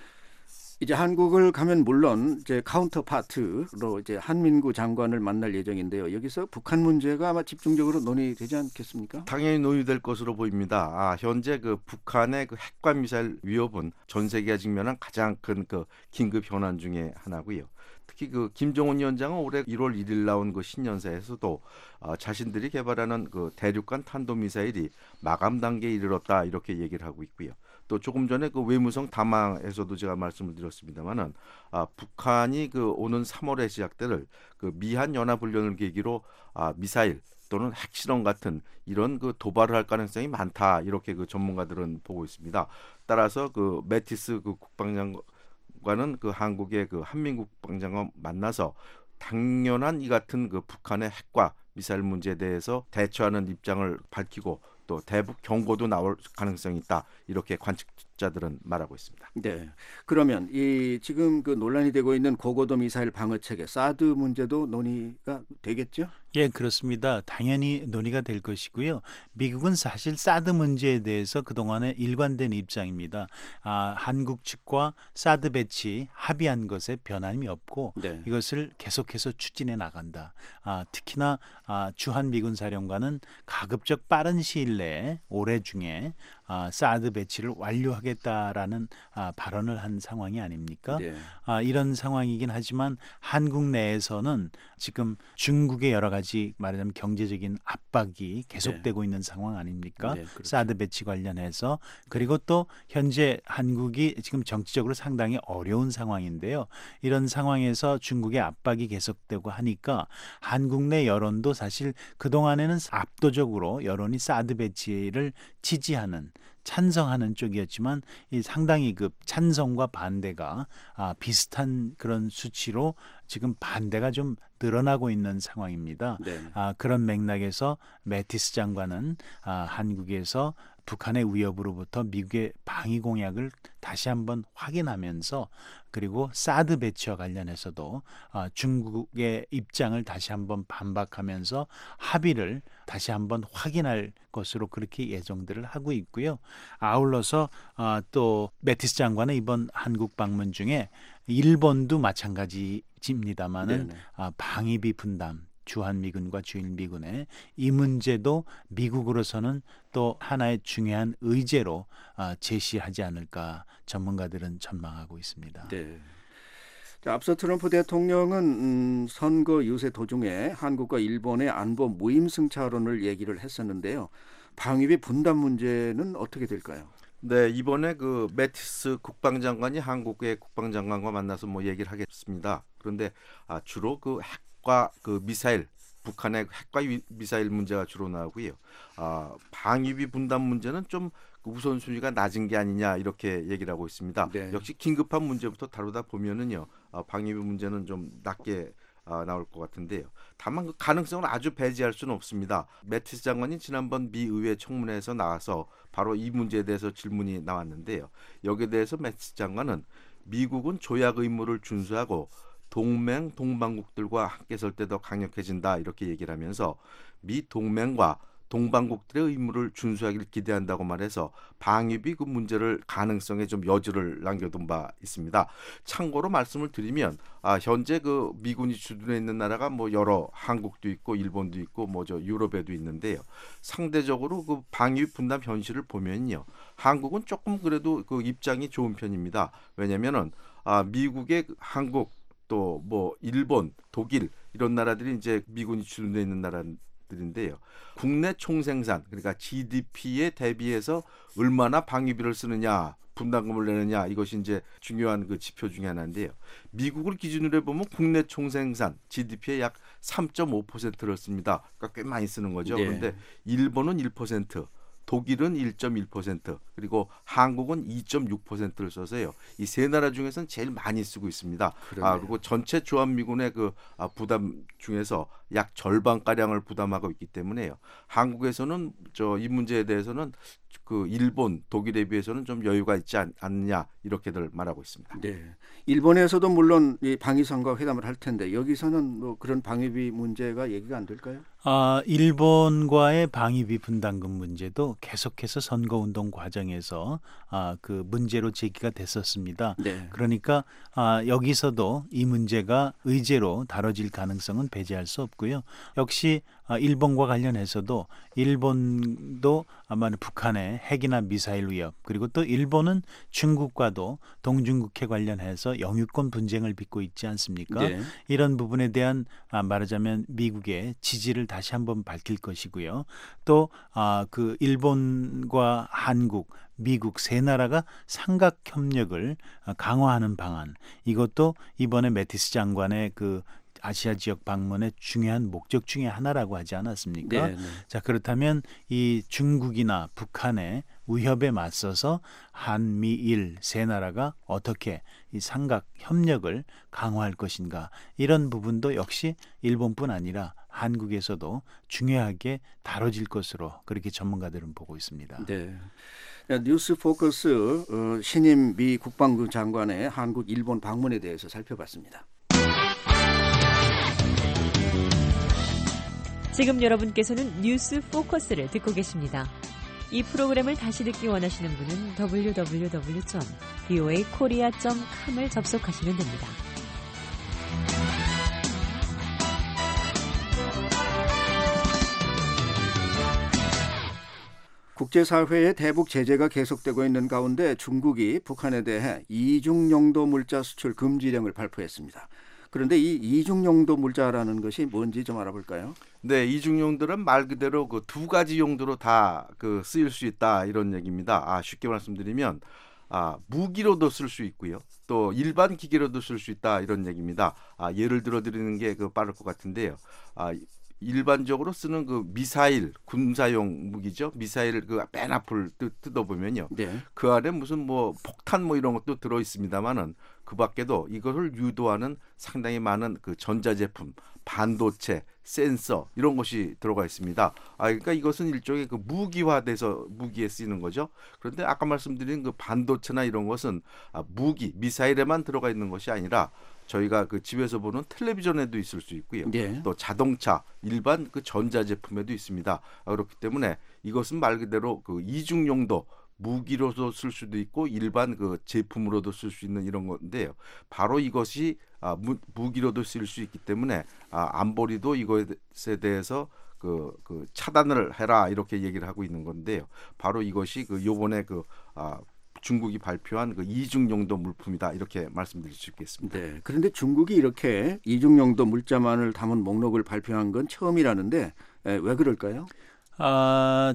E: 이제 한국을 가면 물론 이제 카운터 파트로 이제 한민구 장관을 만날 예정인데요. 여기서 북한 문제가 아마 집중적으로 논의되지 않겠습니까?
G: 당연히 논의될 것으로 보입니다. 아, 현재 그 북한의 그 핵과 미사일 위협은 전 세계가 직면한 가장 큰 그 긴급 현안 중에 하나고요. 특히 그 김정은 위원장은 올해 일월 일일 나온 그 신년사에서도 어, 자신들이 개발하는 그 대륙간 탄도미사일이 마감 단계에 이르렀다 이렇게 얘기를 하고 있고요. 또 조금 전에 그 외무성 담화에서도 제가 말씀을 드렸습니다만은 아, 북한이 그 오는 삼월에 시작될 그 미한 연합 훈련을 계기로 아, 미사일 또는 핵실험 같은 이런 그 도발을 할 가능성이 많다 이렇게 그 전문가들은 보고 있습니다. 따라서 그 매티스 그 국방장관은 그 한국의 그 한민국 국방장관 만나서 당연한 이 같은 그 북한의 핵과 미사일 문제에 대해서 대처하는 입장을 밝히고 또 대북 경고도 나올 가능성이 있다 이렇게 관측자들은 말하고 있습니다.
E: 네. 그러면 이 지금 그 논란이 되고 있는 고고도 미사일 방어 체계 사드 문제도 논의가 되겠죠?
F: 예, 그렇습니다. 당연히 논의가 될 것이고요. 미국은 사실 사드 문제에 대해서 그동안에 일관된 입장입니다. 아, 한국 측과 사드 배치 합의한 것에 변함이 없고 네. 이것을 계속해서 추진해 나간다. 아, 특히나 아, 주한 미군 사령관은 가급적 빠른 시일 내에 올해 중에 아, 사드 배치를 완료하겠다라는 아, 발언을 한 상황이 아닙니까? 네. 아, 이런 상황이긴 하지만 한국 내에서는 지금 중국의 여러 가지 말하자면 경제적인 압박이 계속되고 네. 있는 상황 아닙니까? 네, 그렇죠. 사드 배치 관련해서. 그리고 또 현재 한국이 지금 정치적으로 상당히 어려운 상황인데요. 이런 상황에서 중국의 압박이 계속되고 하니까 한국 내 여론도 사실 그동안에는 압도적으로 여론이 사드 배치를 지지하는 찬성하는 쪽이었지만 이 상당히 그 찬성과 반대가 아, 비슷한 그런 수치로 지금 반대가 좀 늘어나고 있는 상황입니다.
E: 네.
F: 아, 그런 맥락에서 매티스 장관은 아, 한국에서 북한의 위협으로부터 미국의 방위 공약을 다시 한번 확인하면서 그리고 사드 배치와 관련해서도 아, 중국의 입장을 다시 한번 반박하면서 합의를 다시 한번 확인할 것으로 그렇게 예정들을 하고 있고요. 아울러서 아, 또 매티스 장관은 이번 한국 방문 중에 일본도 마찬가지입니다만은 아, 방위비 분담 주한미군과 주일미군의 이 문제도 미국으로서는 또 하나의 중요한 의제로 아, 제시하지 않을까 전문가들은 전망하고 있습니다.
E: 네. 자, 앞서 트럼프 대통령은 음, 선거 유세 도중에 한국과 일본의 안보 무임승차론을 얘기를 했었는데요. 방위비 분담 문제는 어떻게 될까요?
G: 네, 이번에 그 매티스 국방장관이 한국의 국방장관과 만나서 뭐 얘기를 하겠습니다. 그런데 아, 주로 그 핵과 그 미사일, 북한의 핵과 미사일 문제가 주로 나오고요. 아, 방위비 분담 문제는 좀 우선순위가 낮은 게 아니냐 이렇게 얘기를 하고 있습니다.
E: 네.
G: 역시 긴급한 문제부터 다루다 보면은요, 아, 방위비 문제는 좀 낮게 아, 나올 것 같은데요. 다만 그 가능성을 아주 배제할 수는 없습니다. 매티스 장관이 지난번 미 의회 청문회에서 나와서 바로 이 문제에 대해서 질문이 나왔는데요. 여기에 대해서 매티스 장관은 미국은 조약 의무를 준수하고 동맹 동반국들과 함께 설 때 더 강력해진다 이렇게 얘기를 하면서 미 동맹과 동반국들의 의무를 준수하기를 기대한다고 말해서 방위비 그 문제를 가능성에 좀 여지를 남겨둔 바 있습니다. 참고로 말씀을 드리면 아, 현재 그 미군이 주둔해 있는 나라가 뭐 여러 한국도 있고 일본도 있고 뭐 저 유럽에도 있는데요. 상대적으로 그 방위비 분담 현실을 보면요, 한국은 조금 그래도 그 입장이 좋은 편입니다. 왜냐면은 아, 미국의 한국 또 뭐 일본, 독일 이런 나라들이 이제 미군이 주둔해 있는 나라들인데요. 국내 총생산 그러니까 지디피에 대비해서 얼마나 방위비를 쓰느냐, 분담금을 내느냐 이것이 이제 중요한 그 지표 중에 하나인데요. 미국을 기준으로 해보면 국내 총생산 지디피의 약 삼 점 오 퍼센트를 씁니다. 그러니까 꽤 많이 쓰는 거죠.
E: 네.
G: 그런데 일본은 일 퍼센트, 독일은 일 점 일 퍼센트, 그리고 한국은 이 점 육 퍼센트를 써서요. 이 세 나라 중에서는 제일 많이 쓰고 있습니다. 아, 그리고 전체 주한미군의 그 아, 부담 중에서 약 절반 가량을 부담하고 있기 때문에요. 한국에서는 저 이 문제에 대해서는 그 일본, 독일에 비해서는 좀 여유가 있지 않, 않느냐 이렇게들 말하고 있습니다.
E: 네. 일본에서도 물론 이 방위상과 회담을 할 텐데 여기서는 뭐 그런 방위비 문제가 얘기가 안 될까요?
F: 아, 일본과의 방위비 분담금 문제도 계속해서 선거운동 과정에서 아, 그 문제로 제기가 됐었습니다.
E: 네.
F: 그러니까 아, 여기서도 이 문제가 의제로 다뤄질 가능성은 배제할 수 없고요. 역시 아, 일본과 관련해서도 일본도 아마 북한의 핵이나 미사일 위협, 그리고 또 일본은 중국과도 동중국해 관련해서 영유권 분쟁을 빚고 있지 않습니까?
E: 네.
F: 이런 부분에 대한 아, 말하자면 미국의 지지를 다시 한번 밝힐 것이고요. 또 아, 그 일본과 한국, 미국 세 나라가 삼각 협력을 강화하는 방안, 이것도 이번에 매티스 장관의 그 아시아 지역 방문의 중요한 목적 중에 하나라고 하지 않았습니까?
E: 네, 네.
F: 자, 그렇다면 이 중국이나 북한의 위협에 맞서서 한미일 세 나라가 어떻게 이 삼각 협력을 강화할 것인가, 이런 부분도 역시 일본뿐 아니라 한국에서도 중요하게 다뤄질 것으로 그렇게 전문가들은 보고 있습니다.
E: 네. 뉴스 포커스 어, 신임 미 국방부 장관의 한국, 일본 방문에 대해서 살펴봤습니다.
J: 지금 여러분께서는 뉴스 포커스를 듣고 계십니다. 이 프로그램을 다시 듣기 원하시는 분은 더블유 더블유 더블유 점 브이오에이 코리아 점 컴을 접속하시면 됩니다.
E: 국제사회의 대북 제재가 계속되고 있는 가운데 중국이 북한에 대해 이중용도 물자 수출 금지령을 발표했습니다. 그런데 이 이중용도 물자라는 것이 뭔지 좀 알아볼까요?
G: 네, 이중용도는 말 그대로 그 두 가지 용도로 다 그 쓰일 수 있다 이런 얘기입니다. 아, 쉽게 말씀드리면 아, 무기로도 쓸 수 있고요. 또 일반 기계로도 쓸 수 있다 이런 얘기입니다. 아, 예를 들어 드리는 게 그 빠를 것 같은데요. 아, 일반적으로 쓰는 그 미사일 군사용 무기죠. 미사일 그 맨 앞을 뜯어 보면요.
E: 네.
G: 그 안에 무슨 뭐 폭탄 뭐 이런 것도 들어 있습니다만은 그 밖에도 이것을 유도하는 상당히 많은 그 전자제품, 반도체, 센서 이런 것이 들어가 있습니다. 아 그러니까 이것은 일종의 그 무기화돼서 무기에 쓰이는 거죠. 그런데 아까 말씀드린 그 반도체나 이런 것은 아, 무기, 미사일에만 들어가 있는 것이 아니라 저희가 그 집에서 보는 텔레비전에도 있을 수 있고요.
E: 네.
G: 또 자동차, 일반 그 전자제품에도 있습니다. 아, 그렇기 때문에 이것은 말 그대로 그 이중용도 무기로도 쓸 수도 있고 일반 그 제품으로도 쓸 수 있는 이런 건데요. 바로 이것이 아, 무, 무기로도 쓸 수 있기 때문에 아, 안보리도 이것에 대해서 그, 그 차단을 해라 이렇게 얘기를 하고 있는 건데요. 바로 이것이 그 요번에 그 아, 중국이 발표한 그 이중용도 물품이다 이렇게 말씀드릴 수 있겠습니다.
E: 네. 그런데 중국이 이렇게 이중용도 물자만을 담은 목록을 발표한 건 처음이라는데 에, 왜 그럴까요?
F: 아,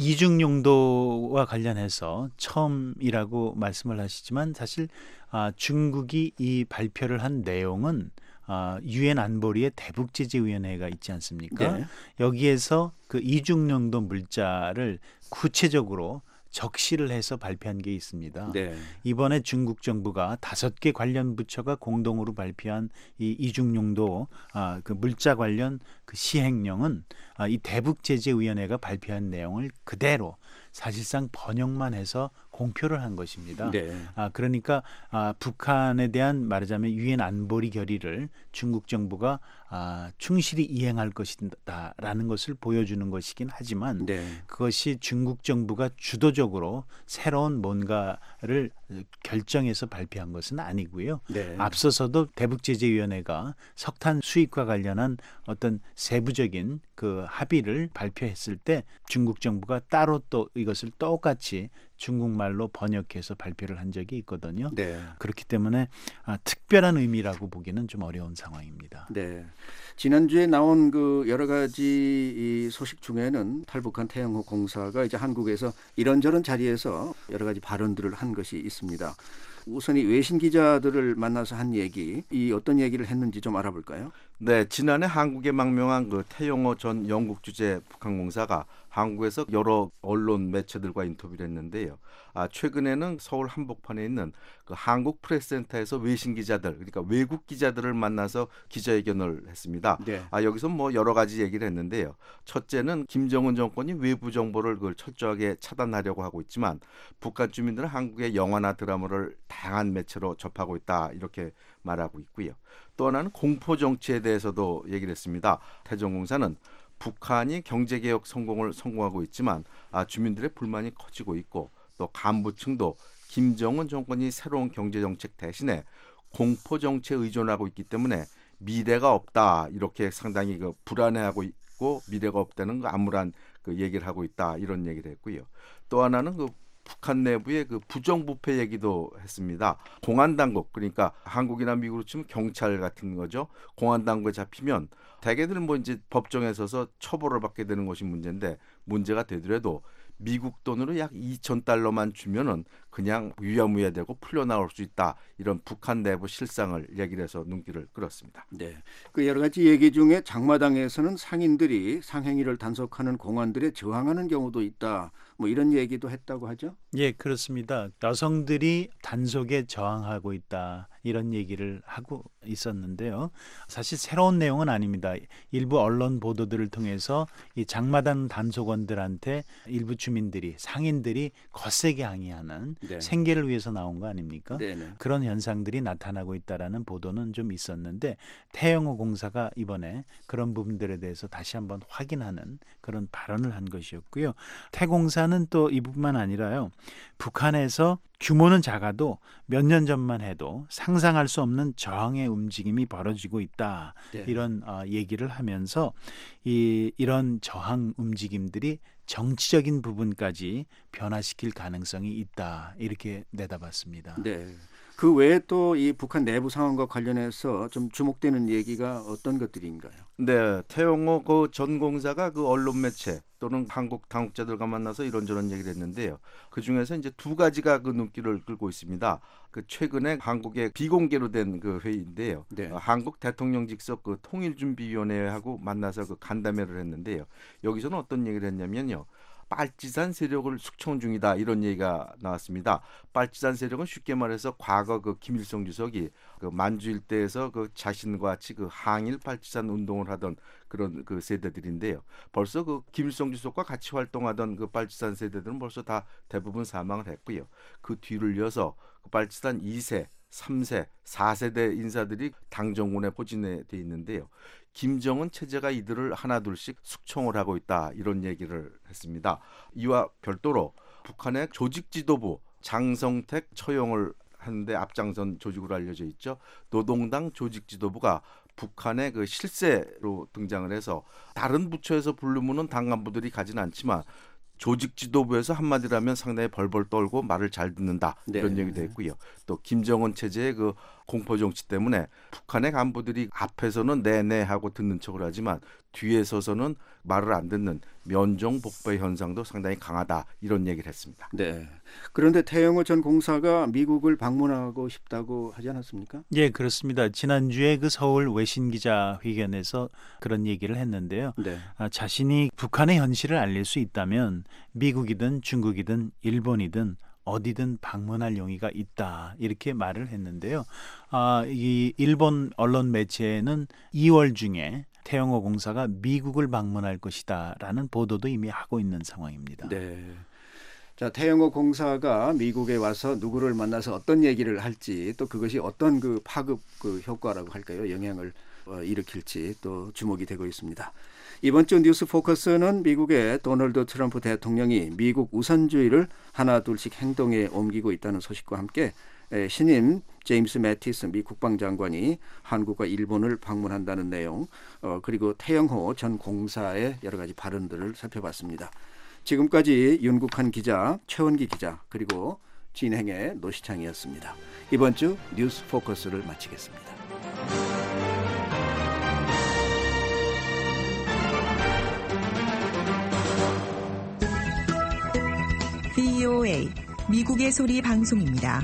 F: 이중용도와 관련해서 처음이라고 말씀을 하시지만 사실 아, 중국이 이 발표를 한 내용은 아, 유엔 안보리의 대북제재위원회가 있지 않습니까?
E: 네.
F: 여기에서 그 이중용도 물자를 구체적으로 적시를 해서 발표한 게 있습니다.
E: 네.
F: 이번에 중국 정부가 다섯 개 관련 부처가 공동으로 발표한 이 이중용도 아, 그 물자 관련 그 시행령은 아, 이 대북제재위원회가 발표한 내용을 그대로 사실상 번역만 해서 공표를 한 것입니다.
E: 네.
F: 아, 그러니까 아, 북한에 대한 말하자면 유엔 안보리 결의를 중국 정부가 아, 충실히 이행할 것이다라는 것을 보여주는 것이긴 하지만
E: 네.
F: 그것이 중국 정부가 주도적으로 새로운 뭔가를 결정해서 발표한 것은 아니고요.
E: 네.
F: 앞서서도 대북제재위원회가 석탄 수입과 관련한 어떤 세부적인 그 합의를 발표했을 때 중국 정부가 따로 또 이것을 똑같이 중국말로 번역해서 발표를 한 적이 있거든요.
E: 네.
F: 그렇기 때문에 아, 특별한 의미라고 보기는 좀 어려운 상황입니다.
E: 네. 지난주에 나온 그 여러 가지 이 소식 중에는 탈북한 태영호 공사가 이제 한국에서 이런저런 자리에서 여러 가지 발언들을 한 것이 있습니다. 우선 이 외신 기자들을 만나서 한 얘기, 이 어떤 얘기를 했는지 좀 알아볼까요?
G: 네, 지난해 한국에 망명한 그 태영호 전 영국 주재 북한 공사가 한국에서 여러 언론 매체들과 인터뷰를 했는데요. 아, 최근에는 서울 한복판에 있는 그 한국 프레스센터에서 외신 기자들, 그러니까 외국 기자들을 만나서 기자회견을 했습니다.
E: 네.
G: 아, 여기서 뭐 여러 가지 얘기를 했는데요. 첫째는 김정은 정권이 외부 정보를 그걸 철저하게 차단하려고 하고 있지만 북한 주민들은 한국의 영화나 드라마를 다양한 매체로 접하고 있다 이렇게 말하고 있고요. 또 하나는 공포 정치에 대해서도 얘기를 했습니다. 태정공사는 북한이 경제개혁 성공을 성공하고 있지만 아, 주민들의 불만이 커지고 있고 또 간부층도 김정은 정권이 새로운 경제정책 대신에 공포 정치에 의존하고 있기 때문에 미래가 없다 이렇게 상당히 그 불안해하고 있고 미래가 없다는 그 암울한 그 얘기를 하고 있다 이런 얘기를 했고요. 또 하나는 그 북한 내부의 그 부정부패 얘기도 했습니다. 공안당국 그러니까 한국이나 미국으로 치면 경찰 같은 거죠. 공안당국에 잡히면 대개들 뭐 이제 법정에 서서 처벌을 받게 되는 것이 문제인데 문제가 되더라도 미국 돈으로 약 이천 달러만 주면은 그냥 유야무야 되고 풀려 나올 수 있다. 이런 북한 내부 실상을 얘기를 해서 눈길을 끌었습니다.
E: 네. 그 여러 가지 얘기 중에 장마당에서는 상인들이 상행위를 단속하는 공안들에 저항하는 경우도 있다. 뭐 이런 얘기도 했다고 하죠?
F: 예, 그렇습니다. 여성들이 단속에 저항하고 있다. 이런 얘기를 하고 있었는데요. 사실 새로운 내용은 아닙니다. 일부 언론 보도들을 통해서 이 장마당 단속원들한테 일부 주민들이 상인들이 거세게 항의하는
E: 네.
F: 생계를 위해서 나온 거 아닙니까?
E: 네네.
F: 그런 현상들이 나타나고 있다라는 보도는 좀 있었는데 태영호 공사가 이번에 그런 부분들에 대해서 다시 한번 확인하는 그런 발언을 한 것이었고요. 태공사는 또 이뿐만 아니라요. 북한에서 규모는 작아도 몇 년 전만 해도 상상할 수 없는 저항의 움직임이 벌어지고 있다.
E: 네.
F: 이런 어, 얘기를 하면서 이, 이런 저항 움직임들이 정치적인 부분까지 변화시킬 가능성이 있다. 이렇게 내다봤습니다.
E: 네. 그 외에 또 이 북한 내부 상황과 관련해서 좀 주목되는 얘기가 어떤 것들인가요?
G: 네, 태영호 그 전 공사가 그 언론 매체 또는 한국 당국자들과 만나서 이런저런 얘기를 했는데요. 그 중에서 이제 두 가지가 그 눈길을 끌고 있습니다. 그 최근에 한국의 비공개로 된 그 회의인데요. 네. 어, 한국 대통령 직속 그 통일준비위원회하고 만나서 그 간담회를 했는데요. 여기서는 어떤 얘기를 했냐면요. 빨치산 세력을 숙청 중이다 이런 얘기가 나왔습니다. 빨치산 세력은 쉽게 말해서 과거 그 김일성 주석이 그 만주 일대에서 그 자신과 같이 그 항일 빨치산 운동을 하던 그런 그 세대들인데요. 벌써 그 김일성 주석과 같이 활동하던 그 빨치산 세대들은 벌써 다 대부분 사망을 했고요. 그 뒤를 이어서 그 빨치산 이 세, 삼 세, 사 세대 인사들이 당정군에 포진해 돼 있는데요. 김정은 체제가 이들을 하나둘씩 숙청을 하고 있다 이런 얘기를 했습니다. 이와 별도로 북한의 조직 지도부 장성택 처형을 하는데 앞장선 조직으로 알려져 있죠. 노동당 조직 지도부가 북한의 그 실세로 등장을 해서 다른 부처에서 부르면은 당 간부들이 가진 않지만 조직 지도부에서 한마디로 하면 상당히 벌벌 떨고 말을 잘 듣는다 이런 네. 얘기도 했고요. 또 김정은 체제의 그 공포 정치 때문에 북한의 간부들이 앞에서는 네네 하고 듣는 척을 하지만 뒤에 서서는 말을 안 듣는 면종복배 현상도 상당히 강하다 이런 얘기를 했습니다.
E: 네. 그런데 태영호 전 공사가 미국을 방문하고 싶다고 하지 않았습니까?
F: 예, 그렇습니다. 지난주에 그 서울 외신 기자회견에서 그런 얘기를 했는데요. 네. 아, 자신이 북한의 현실을 알릴 수 있다면 미국이든 중국이든 일본이든 어디든 방문할 용의가 있다 이렇게 말을 했는데요. 아, 이 일본 언론 매체는 이월 중에 태영호 공사가 미국을 방문할 것이다라는 보도도 이미 하고 있는 상황입니다.
E: 네. 자, 태영호 공사가 미국에 와서 누구를 만나서 어떤 얘기를 할지 또 그것이 어떤 그 파급 그 효과라고 할까요? 영향을 어, 일으킬지 또 주목이 되고 있습니다. 이번 주 뉴스 포커스는 미국의 도널드 트럼프 대통령이 미국 우선주의를 하나 둘씩 행동에 옮기고 있다는 소식과 함께 신임 제임스 매티스 미 국방장관이 한국과 일본을 방문한다는 내용 어, 그리고 태영호 전 공사의 여러 가지 발언들을 살펴봤습니다. 지금까지 윤국한 기자, 최원기 기자 그리고 진행의 노시창이었습니다. 이번 주 뉴스 포커스를 마치겠습니다.
K: 브이오에이 미국의 소리 방송입니다.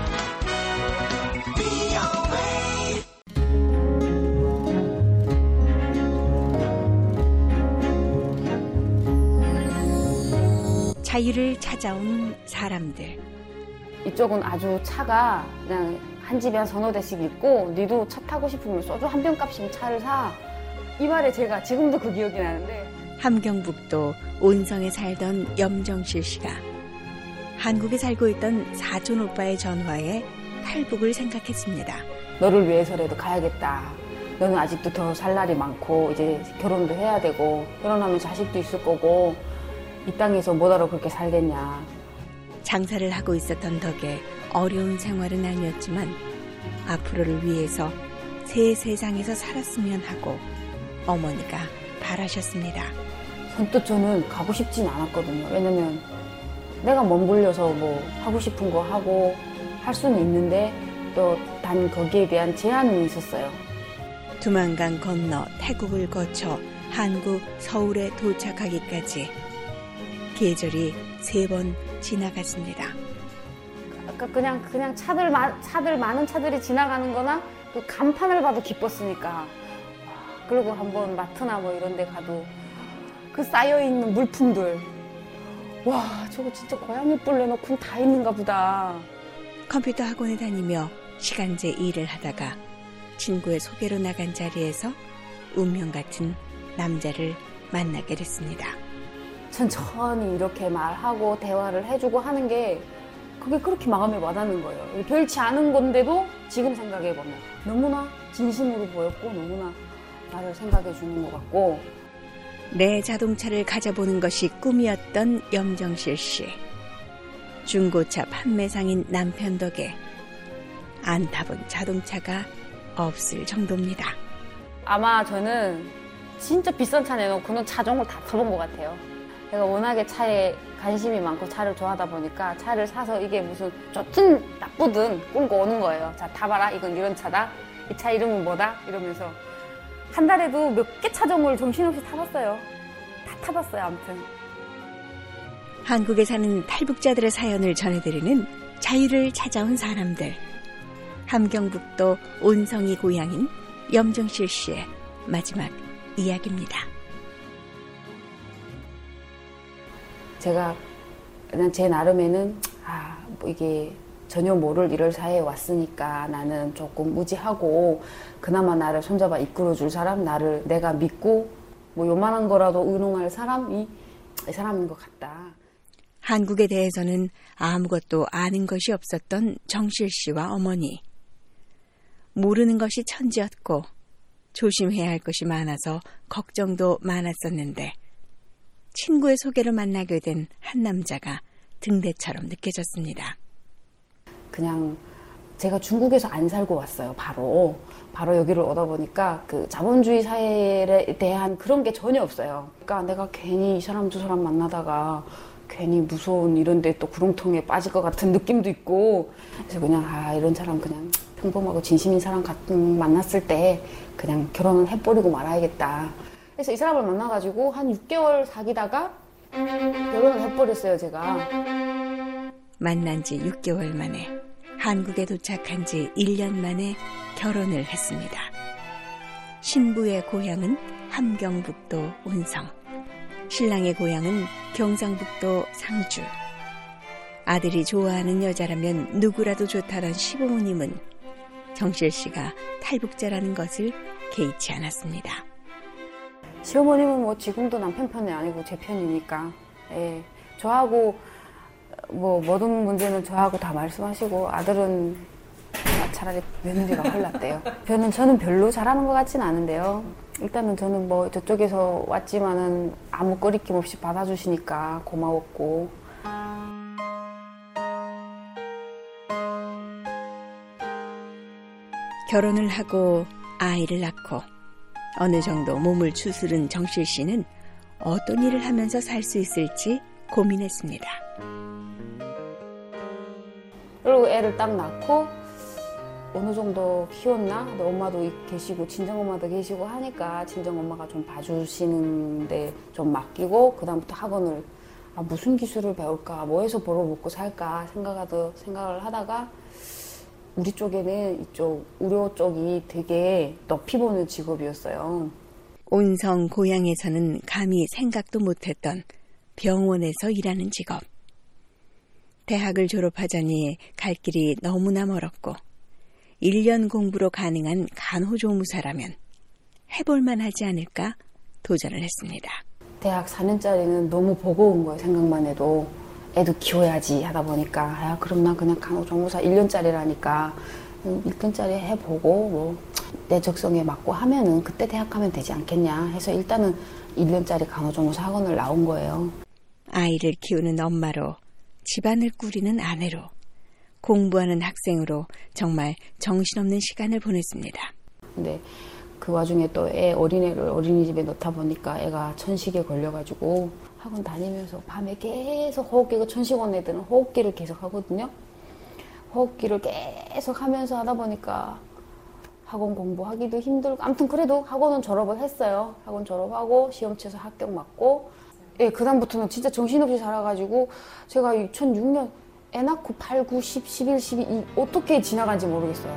K: 자유를 찾아온 사람들.
L: 이쪽은 아주 차가 그냥 한 집에 한 서너 대씩 있고 니도 차 타고 싶으면 소주 한 병 값이면 차를 사. 이 말에 제가 지금도 그 기억이 나는데
K: 함경북도 온성에 살던 염정실 씨가 한국에 살고 있던 사촌 오빠의 전화에 탈북을 생각했습니다.
L: 너를 위해서라도 가야겠다. 너는 아직도 더 살 날이 많고 이제 결혼도 해야 되고 결혼하면 자식도 있을 거고 이 땅에서 뭐하러 그렇게 살겠냐.
K: 장사를 하고 있었던 덕에 어려운 생활은 아니었지만 앞으로를 위해서 새 세상에서 살았으면 하고 어머니가 바라셨습니다.
L: 선뜻 저는 가고 싶진 않았거든요. 왜냐면 내가 몸부려서 뭐 하고 싶은 거 하고 할 수는 있는데 또 단 거기에 대한 제한이 있었어요.
K: 두만강 건너 태국을 거쳐 한국 서울에 도착하기까지 계절이 세 번 지나갔습니다.
L: 아까 그냥 그냥 차들 마, 차들 많은 차들이 지나가는 거나 그 간판을 봐도 기뻤으니까. 그리고 한번 마트나 뭐 이런 데 가도 그 쌓여 있는 물품들. 와, 저거 진짜 고양이 뿔 내놓고는 다 있는가 보다.
K: 컴퓨터 학원에 다니며 시간제 일을 하다가 친구의 소개로 나간 자리에서 운명 같은 남자를 만나게 됐습니다.
L: 천천히 이렇게 말하고 대화를 해주고 하는 게 그게 그렇게 마음에 와닿는 거예요. 별치 않은 건데도 지금 생각해보면 너무나 진심으로 보였고 너무나 나를 생각해 주는 것 같고.
K: 내 자동차를 가져보는 것이 꿈이었던 염정실 씨. 중고차 판매상인 남편 덕에 안 타본 자동차가 없을 정도입니다.
L: 아마 저는 진짜 비싼 차 내놓고는 자전거를 다 타본 것 같아요. 내가 워낙에 차에 관심이 많고 차를 좋아하다 보니까 차를 사서 이게 무슨 좋든 나쁘든 끌고 오는 거예요. 자, 타봐라. 이건 이런 차다. 이 차 이름은 뭐다? 이러면서 한 달에도 몇 개 차종을 정신없이 타봤어요. 다 타봤어요. 아무튼.
K: 한국에 사는 탈북자들의 사연을 전해드리는 자유를 찾아온 사람들. 함경북도 온성이 고향인 염정실 씨의 마지막 이야기입니다.
L: 제가 그냥 제 나름에는 아, 뭐 이게 전혀 모를 이럴 사회에 왔으니까 나는 조금 무지하고 그나마 나를 손잡아 이끌어줄 사람, 나를 내가 믿고 뭐 요만한 거라도 의논할 사람이 이 사람인 것 같다.
K: 한국에 대해서는 아무것도 아는 것이 없었던 정실 씨와 어머니. 모르는 것이 천지였고 조심해야 할 것이 많아서 걱정도 많았었는데 친구의 소개로 만나게 된 한 남자가 등대처럼 느껴졌습니다.
L: 그냥 제가 중국에서 안 살고 왔어요. 바로 바로 여기를 오다 보니까 그 자본주의 사회에 대한 그런 게 전혀 없어요. 그러니까 내가 괜히 이 사람 저 사람 만나다가 괜히 무서운 이런 데 또 구렁텅이에 빠질 것 같은 느낌도 있고 그래서 그냥 아 이런 사람 그냥 평범하고 진심인 사람 같은 만났을 때 그냥 결혼을 해버리고 말아야겠다. 그래서 이 사람을 만나가지고 한 육 개월 사귀다가 결혼을 해버렸어요. 제가.
K: 만난 지 육 개월 만에 한국에 도착한 지 일 년 만에 결혼을 했습니다. 신부의 고향은 함경북도 온성, 신랑의 고향은 경상북도 상주. 아들이 좋아하는 여자라면 누구라도 좋다던 시부모님은 정실 씨가 탈북자라는 것을 개의치 않았습니다.
L: 시어머님은 뭐 지금도 남편 편이 아니고 제 편이니까 예, 저하고 뭐 모든 문제는 저하고 다 말씀하시고 아들은 차라리 며느리가 헐났대요. 저는 저는 별로 잘하는 것 같지는 않은데요. 일단은 저는 뭐 저쪽에서 왔지만은 아무 꺼리낌 없이 받아주시니까 고마웠고.
K: 결혼을 하고 아이를 낳고 어느 정도 몸을 추스른 정실 씨는 어떤 일을 하면서 살 수 있을지 고민했습니다.
L: 그리고 애를 딱 낳고 어느 정도 키웠나? 근데 엄마도 계시고 친정엄마도 계시고 하니까 친정엄마가 좀 봐주시는데 좀 맡기고 그 다음부터 학원을 아, 무슨 기술을 배울까? 뭐해서 벌어먹고 살까? 생각하다, 생각을 하다가 우리 쪽에는 이쪽 의료 쪽이 되게 높이 보는 직업이었어요.
K: 온성 고향에서는 감히 생각도 못했던 병원에서 일하는 직업. 대학을 졸업하자니 갈 길이 너무나 멀었고 일 년 공부로 가능한 간호조무사라면 해볼만 하지 않을까 도전을 했습니다.
L: 대학 사 년짜리는 너무 버거운 거예요. 생각만 해도. 애도 키워야지 하다 보니까 아, 그럼 나 그냥 간호조무사 일 년짜리라니까 일 년짜리 해보고 뭐 내 적성에 맞고 하면은 그때 대학 가면 되지 않겠냐 해서 일단은 일 년짜리 간호조무사 학원을 나온 거예요.
K: 아이를 키우는 엄마로 집안을 꾸리는 아내로 공부하는 학생으로 정말 정신없는 시간을 보냈습니다.
L: 근데 그 와중에 또 애 어린애를 어린이집에 넣다 보니까 애가 천식에 걸려가지고 학원 다니면서 밤에 계속 호흡기가 천식원 애들은 호흡기를 계속 하거든요. 호흡기를 계속 하면서 하다 보니까 학원 공부하기도 힘들고 아무튼 그래도 학원은 졸업을 했어요. 학원 졸업하고 시험 쳐서 합격 맞고 예, 그 다음부터는 진짜 정신없이 살아가지고 제가 이천육 년 애 낳고 팔, 구, 십, 십일, 십이 이, 어떻게 지나간지 모르겠어요.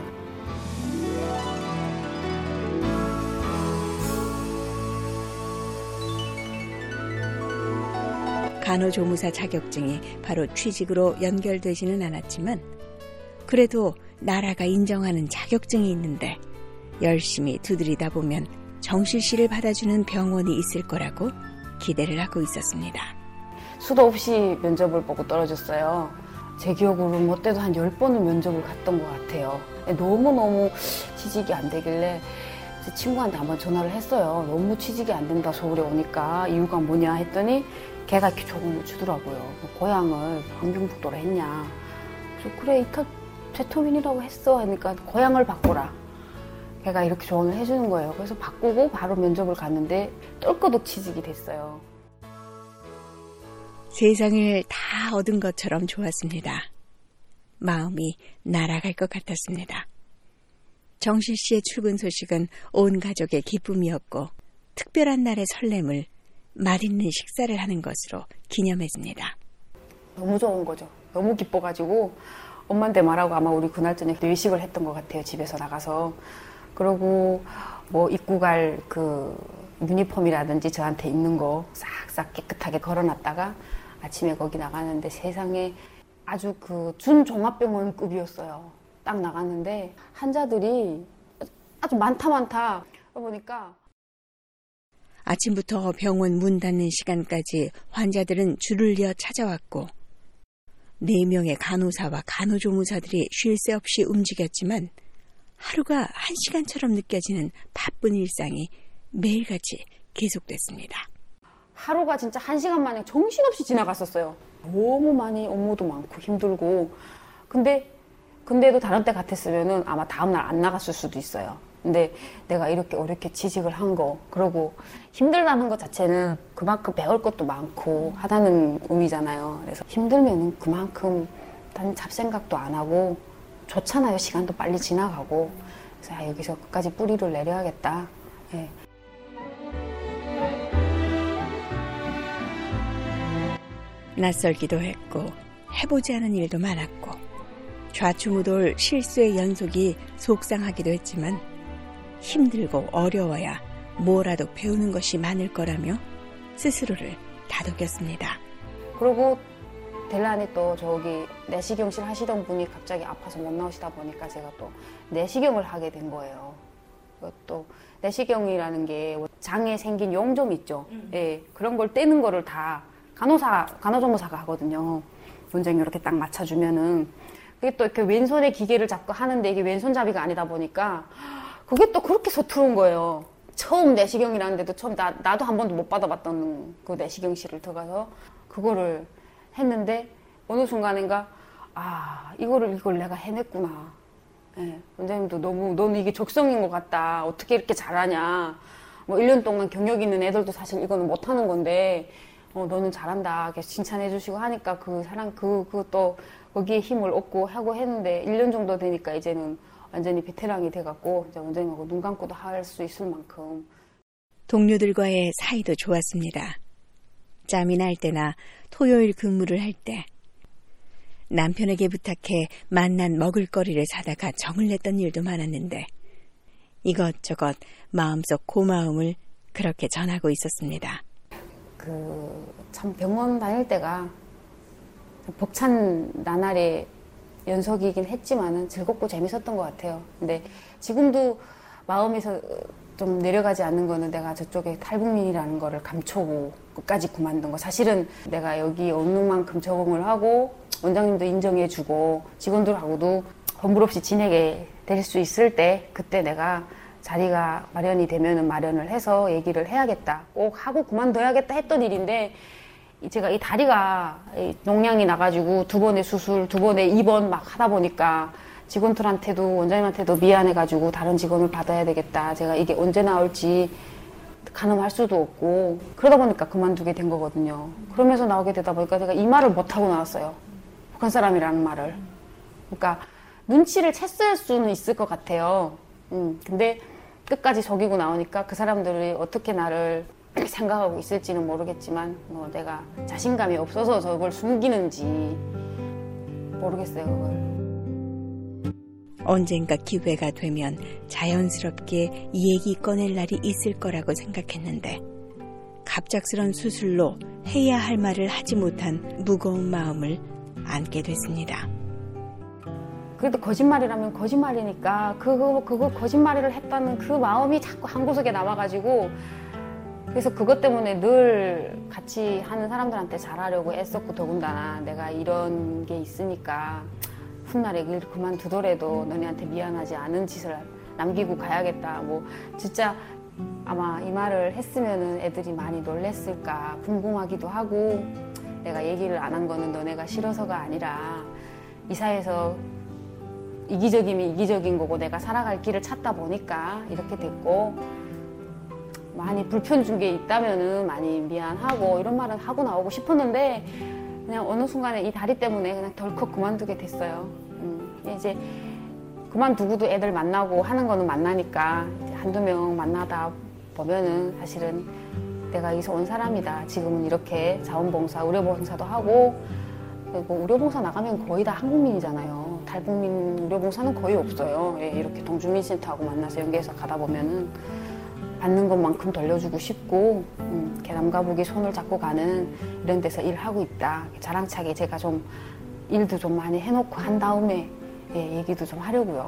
K: 간호조무사 자격증이 바로 취직으로 연결되지는 않았지만 그래도 나라가 인정하는 자격증이 있는데 열심히 두드리다 보면 정실 씨를 받아주는 병원이 있을 거라고 기대를 하고 있었습니다.
L: 수도 없이 면접을 보고 떨어졌어요. 제 기억으로 뭐 때도 한 열 번은 면접을 갔던 것 같아요. 너무너무 취직이 안 되길래 제 친구한테 한번 전화를 했어요. 너무 취직이 안 된다 서울에 오니까 이유가 뭐냐 했더니 걔가 이렇게 조언을 주더라고요. 뭐 고향을 함경북도로 했냐. 그래서 그래 이타 제토민이라고 했어 하니까 고향을 바꾸라. 걔가 이렇게 조언을 해주는 거예요. 그래서 바꾸고 바로 면접을 갔는데 똘끄덕 취직이 됐어요.
K: 세상을 다 얻은 것처럼 좋았습니다. 마음이 날아갈 것 같았습니다. 정실 씨의 출근 소식은 온 가족의 기쁨이었고 특별한 날의 설렘을 맛있는 식사를 하는 것으로 기념했습니다.
L: 너무 좋은 거죠. 너무 기뻐가지고 엄마한테 말하고 아마 우리 그날 저녁 외식을 했던 것 같아요. 집에서 나가서. 그리고 뭐 입고 갈 그 유니폼이라든지 저한테 있는 거 싹싹 깨끗하게 걸어놨다가 아침에 거기 나가는데 세상에 아주 그 준종합병원급이었어요. 딱 나갔는데 환자들이 아주 많다 많다 보니까
K: 아침부터 병원 문 닫는 시간까지 환자들은 줄을 이어 찾아왔고 네 명의 간호사와 간호조무사들이 쉴 새 없이 움직였지만 하루가 한 시간처럼 느껴지는 바쁜 일상이 매일같이 계속됐습니다.
L: 하루가 진짜 한 시간 만에 정신없이 지나갔었어요. 너무 많이 업무도 많고 힘들고 근데 근데도 다른 때 같았으면은 아마 다음날 안 나갔을 수도 있어요. 근데 내가 이렇게 어렵게 취직을 한 거 그러고 힘들다는 것 자체는 그만큼 배울 것도 많고 하다는 의미잖아요. 그래서 힘들면은 그만큼 단 잡생각도 안 하고 좋잖아요. 시간도 빨리 지나가고 그래서 아, 여기서 끝까지 뿌리를 내려야겠다. 예.
K: 낯설기도 했고 해보지 않은 일도 많았고 좌충우돌 실수의 연속이 속상하기도 했지만 힘들고 어려워야 뭐라도 배우는 것이 많을 거라며 스스로를 다독였습니다.
L: 그리고 델란이 또 저기 내시경실 하시던 분이 갑자기 아파서 못 나오시다 보니까 제가 또 내시경을 하게 된 거예요. 또 내시경이라는 게 장에 생긴 용종 있죠. 음. 예, 그런 걸 떼는 거를 다 간호사, 간호조무사가 하거든요. 원장이 이렇게 딱 맞춰주면은 그게 또 이렇게 왼손에 기계를 잡고 하는데 이게 왼손잡이가 아니다 보니까 그게 또 그렇게 서투른 거예요. 처음 내시경이라는데도 처음 나, 나도 한 번도 못 받아봤던 그 내시경실을 들어가서 그거를 했는데 어느 순간인가 아 이거를 이걸 내가 해냈구나. 예, 원장님도 너무 너는 이게 적성인 것 같다. 어떻게 이렇게 잘하냐. 뭐 일 년 동안 경력 있는 애들도 사실 이거는 못하는 건데 어, 너는 잘한다. 계속 칭찬해 주시고 하니까 그 사람 그 그 또 거기에 힘을 얻고 하고 했는데 일 년 정도 되니까 이제는 완전히 베테랑이 돼갖고 이제 원장님하고 눈 감고도 할 수 있을 만큼
K: 동료들과의 사이도 좋았습니다. 짬이 날 때나 토요일 근무를 할 때 남편에게 부탁해 만난 먹을거리를 사다가 정을 냈던 일도 많았는데 이것저것 마음속 고마움을 그렇게 전하고 있었습니다.
L: 그 참 병원 다닐 때가 벅찬 나날의 연속이긴 했지만은 즐겁고 재밌었던 것 같아요. 근데 지금도 마음에서 좀 내려가지 않는 거는 내가 저쪽에 탈북민이라는 거를 감추고 끝까지 그만둔 거. 사실은 내가 여기 어느 만큼 적응을 하고 원장님도 인정해주고 직원들하고도 번불 없이 지내게 될 수 있을 때 그때 내가 자리가 마련이 되면은 마련을 해서 얘기를 해야겠다. 꼭 하고 그만둬야겠다 했던 일인데 제가 이 다리가 농양이 나가지고 두 번의 수술, 두 번의 입원 막 하다 보니까 직원들한테도 원장님한테도 미안해가지고 다른 직원을 받아야 되겠다. 제가 이게 언제 나올지 가늠할 수도 없고 그러다 보니까 그만두게 된 거거든요. 그러면서 나오게 되다 보니까 제가 이 말을 못하고 나왔어요. 북한 사람이라는 말을. 그러니까 눈치를 챘을 수는 있을 것 같아요. 음, 근데 끝까지 속이고 나오니까 그 사람들이 어떻게 나를 생각하고 있을지는 모르겠지만 뭐 내가 자신감이 없어서 저걸 숨기는지 모르겠어요. 그걸.
K: 언젠가 기회가 되면 자연스럽게 이 얘기 꺼낼 날이 있을 거라고 생각했는데 갑작스런 수술로 해야 할 말을 하지 못한 무거운 마음을 안게 됐습니다.
L: 그래도 거짓말이라면 거짓말이니까 그거 그거 거짓말을 했다는 그 마음이 자꾸 한 구석에 남아가지고 그래서 그것 때문에 늘 같이 하는 사람들한테 잘하려고 애썼고 더군다나 내가 이런 게 있으니까 훗날에 일 그만두더라도 너네한테 미안하지 않은 짓을 남기고 가야겠다. 뭐 진짜 아마 이 말을 했으면은 애들이 많이 놀랬을까 궁금하기도 하고 내가 얘기를 안 한 거는 너네가 싫어서가 아니라 이 사회에서 이기적이면 이기적인 거고 내가 살아갈 길을 찾다 보니까 이렇게 됐고 많이 불편 준 게 있다면은 많이 미안하고 이런 말은 하고 나오고 싶었는데 그냥 어느 순간에 이 다리 때문에 그냥 덜컥 그만두게 됐어요. 음, 이제 그만두고도 애들 만나고 하는 거는 만나니까 이제 한두 명 만나다 보면은 사실은 내가 여기서 온 사람이다. 지금은 이렇게 자원봉사, 의료봉사도 하고 그리고 의료봉사 나가면 거의 다 한국민이잖아요. 탈북민 의료봉사는 거의 없어요. 예, 이렇게 동주민센터하고 만나서 연계해서 가다 보면은 받는 것만큼 돌려주고 싶고 음, 개남가북이 손을 잡고 가는 이런 데서 일하고 있다. 자랑차게 제가 좀 일도 좀 많이 해놓고 한 다음에 예, 얘기도 좀 하려고요.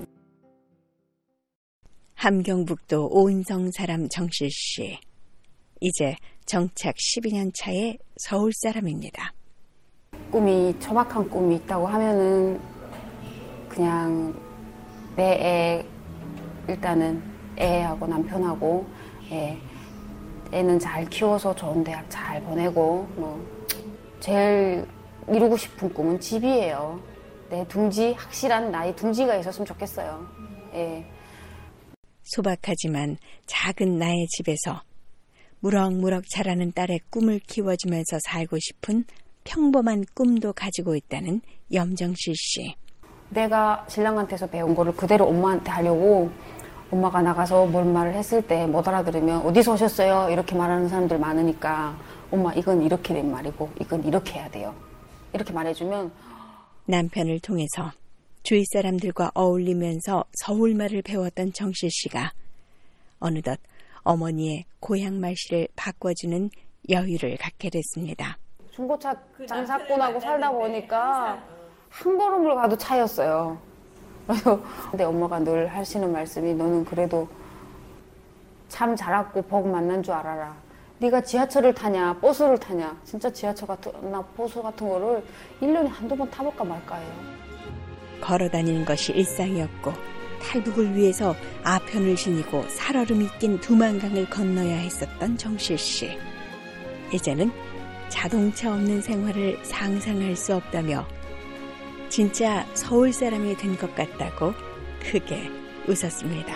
K: 함경북도 오은성 사람 정실 씨. 이제 정착 십이 년 차의 서울 사람입니다.
L: 꿈이 초박한 꿈이 있다고 하면은 그냥 내 애 일단은 애하고 남편하고 애, 애는 잘 키워서 좋은 대학 잘 보내고 뭐 제일 이루고 싶은 꿈은 집이에요. 내 둥지 확실한 나의 둥지가 있었으면 좋겠어요. 예.
K: 소박하지만 작은 나의 집에서 무럭무럭 자라는 딸의 꿈을 키워주면서 살고 싶은 평범한 꿈도 가지고 있다는 염정실 씨.
L: 내가 신랑한테서 배운 거를 그대로 엄마한테 하려고 엄마가 나가서 뭔 말을 했을 때 못 알아들으면 어디서 오셨어요? 이렇게 말하는 사람들 많으니까 엄마 이건 이렇게 된 말이고 이건 이렇게 해야 돼요. 이렇게 말해주면
K: 남편을 통해서 주위 사람들과 어울리면서 서울말을 배웠던 정실 씨가 어느덧 어머니의 고향 말씨를 바꿔주는 여유를 갖게 됐습니다.
L: 중고차 장사꾼하고 살다 보니까 한 걸음을 가도 차였어요. 그래서 근데 엄마가 늘 하시는 말씀이 너는 그래도 참 잘했고 복 만난 줄 알아라. 네가 지하철을 타냐 버스를 타냐 진짜 지하철 같은 나 버스 같은 거를 일 년에 한두 번 타볼까 말까예요.
K: 걸어다니는 것이 일상이었고 탈북을 위해서 아편을 지니고 살얼음이 낀 두만강을 건너야 했었던 정실 씨. 이제는 자동차 없는 생활을 상상할 수 없다며 진짜 서울 사람이 된 것 같다고 크게 웃었습니다.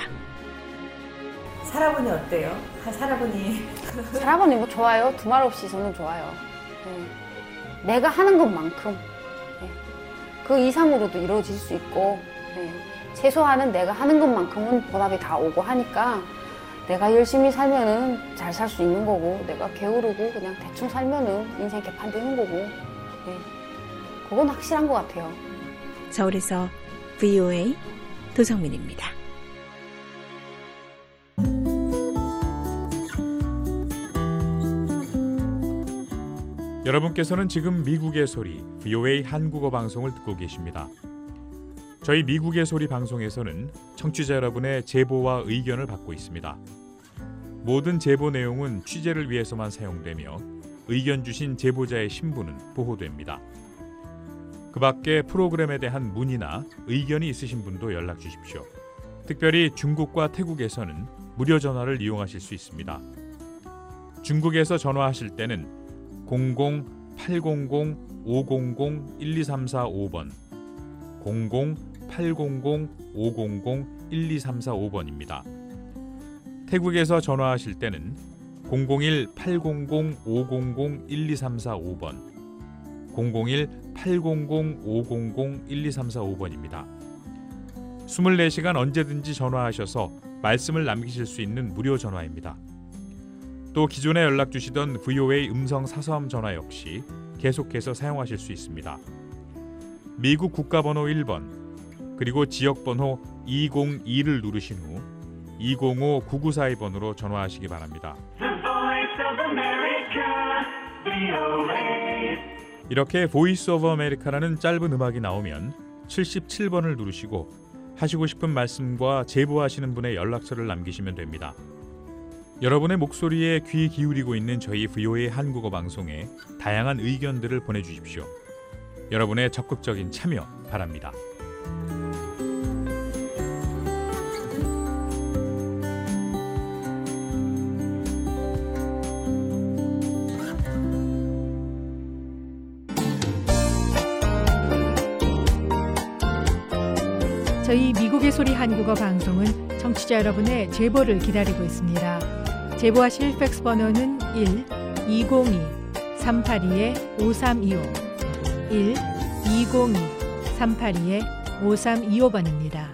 M: 살아보니 어때요? 살아보니
L: 살아보니 뭐 좋아요. 두말 없이 저는 좋아요. 네. 내가 하는 것만큼 네. 그 이상으로도 이루어질 수 있고 네. 최소한은 내가 하는 것만큼은 보답이 다 오고 하니까 내가 열심히 살면은 잘 살 수 있는 거고 내가 게으르고 그냥 대충 살면은 인생 개판 되는 거고 네. 그건 확실한 것 같아요.
K: 서울에서 브이오에이 도성민입니다.
N: 여러분께서는 지금 미국의 소리 브이오에이 한국어 방송을 듣고 계십니다. 저희 미국의 소리 방송에서는 청취자 여러분의 제보와 의견을 받고 있습니다. 모든 제보 내용은 취재를 위해서만 사용되며 의견 주신 제보자의 신분은 보호됩니다. 그 밖에 프로그램에 대한 문의나 의견이 있으신 분도 연락 주십시오. 특별히 중국과 태국에서는 무료 전화를 이용하실 수 있습니다. 중국에서 전화하실 때는 공공 팔공공 오공공 일이삼사오 번 공공 팔공공 오공공 일이삼사오 번입니다. 태국에서 전화하실 때는 공공일 팔공공 오공공 일이삼사오 번 공공일 팔공공 오공공 일이삼사오 번입니다. 이십사 시간 언제든지 전화하셔서 말씀을 남기실 수 있는 무료 전화입니다. 또 기존에 연락 주시던 브이오에이 음성 사서함 전화 역시 계속해서 사용하실 수 있습니다. 미국 국가번호 일 번 그리고 지역번호 이공이를 누르신 후 이공오 구구사이 번으로 전화하시기 바랍니다. 이렇게 보이스 오브 아메리카라는 짧은 음악이 나오면 칠십칠 번을 누르시고 하시고 싶은 말씀과 제보하시는 분의 연락처를 남기시면 됩니다. 여러분의 목소리에 귀 기울이고 있는 저희 브이오에이 한국어 방송에 다양한 의견들을 보내주십시오. 여러분의 적극적인 참여 바랍니다.
O: 저희 미국의 소리 한국어 방송은 청취자 여러분의 제보를 기다리고 있습니다. 제보하실 팩스 번호는 일 이공이 삼팔이 오삼이오 일 이공이 삼팔이 오삼이오 번입니다.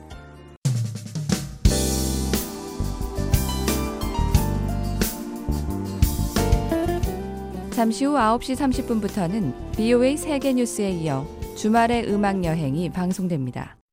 C: 잠시 후 아홉 시 삼십 분부터는 비오에이 세계뉴스에 이어 주말의 음악여행이 방송됩니다.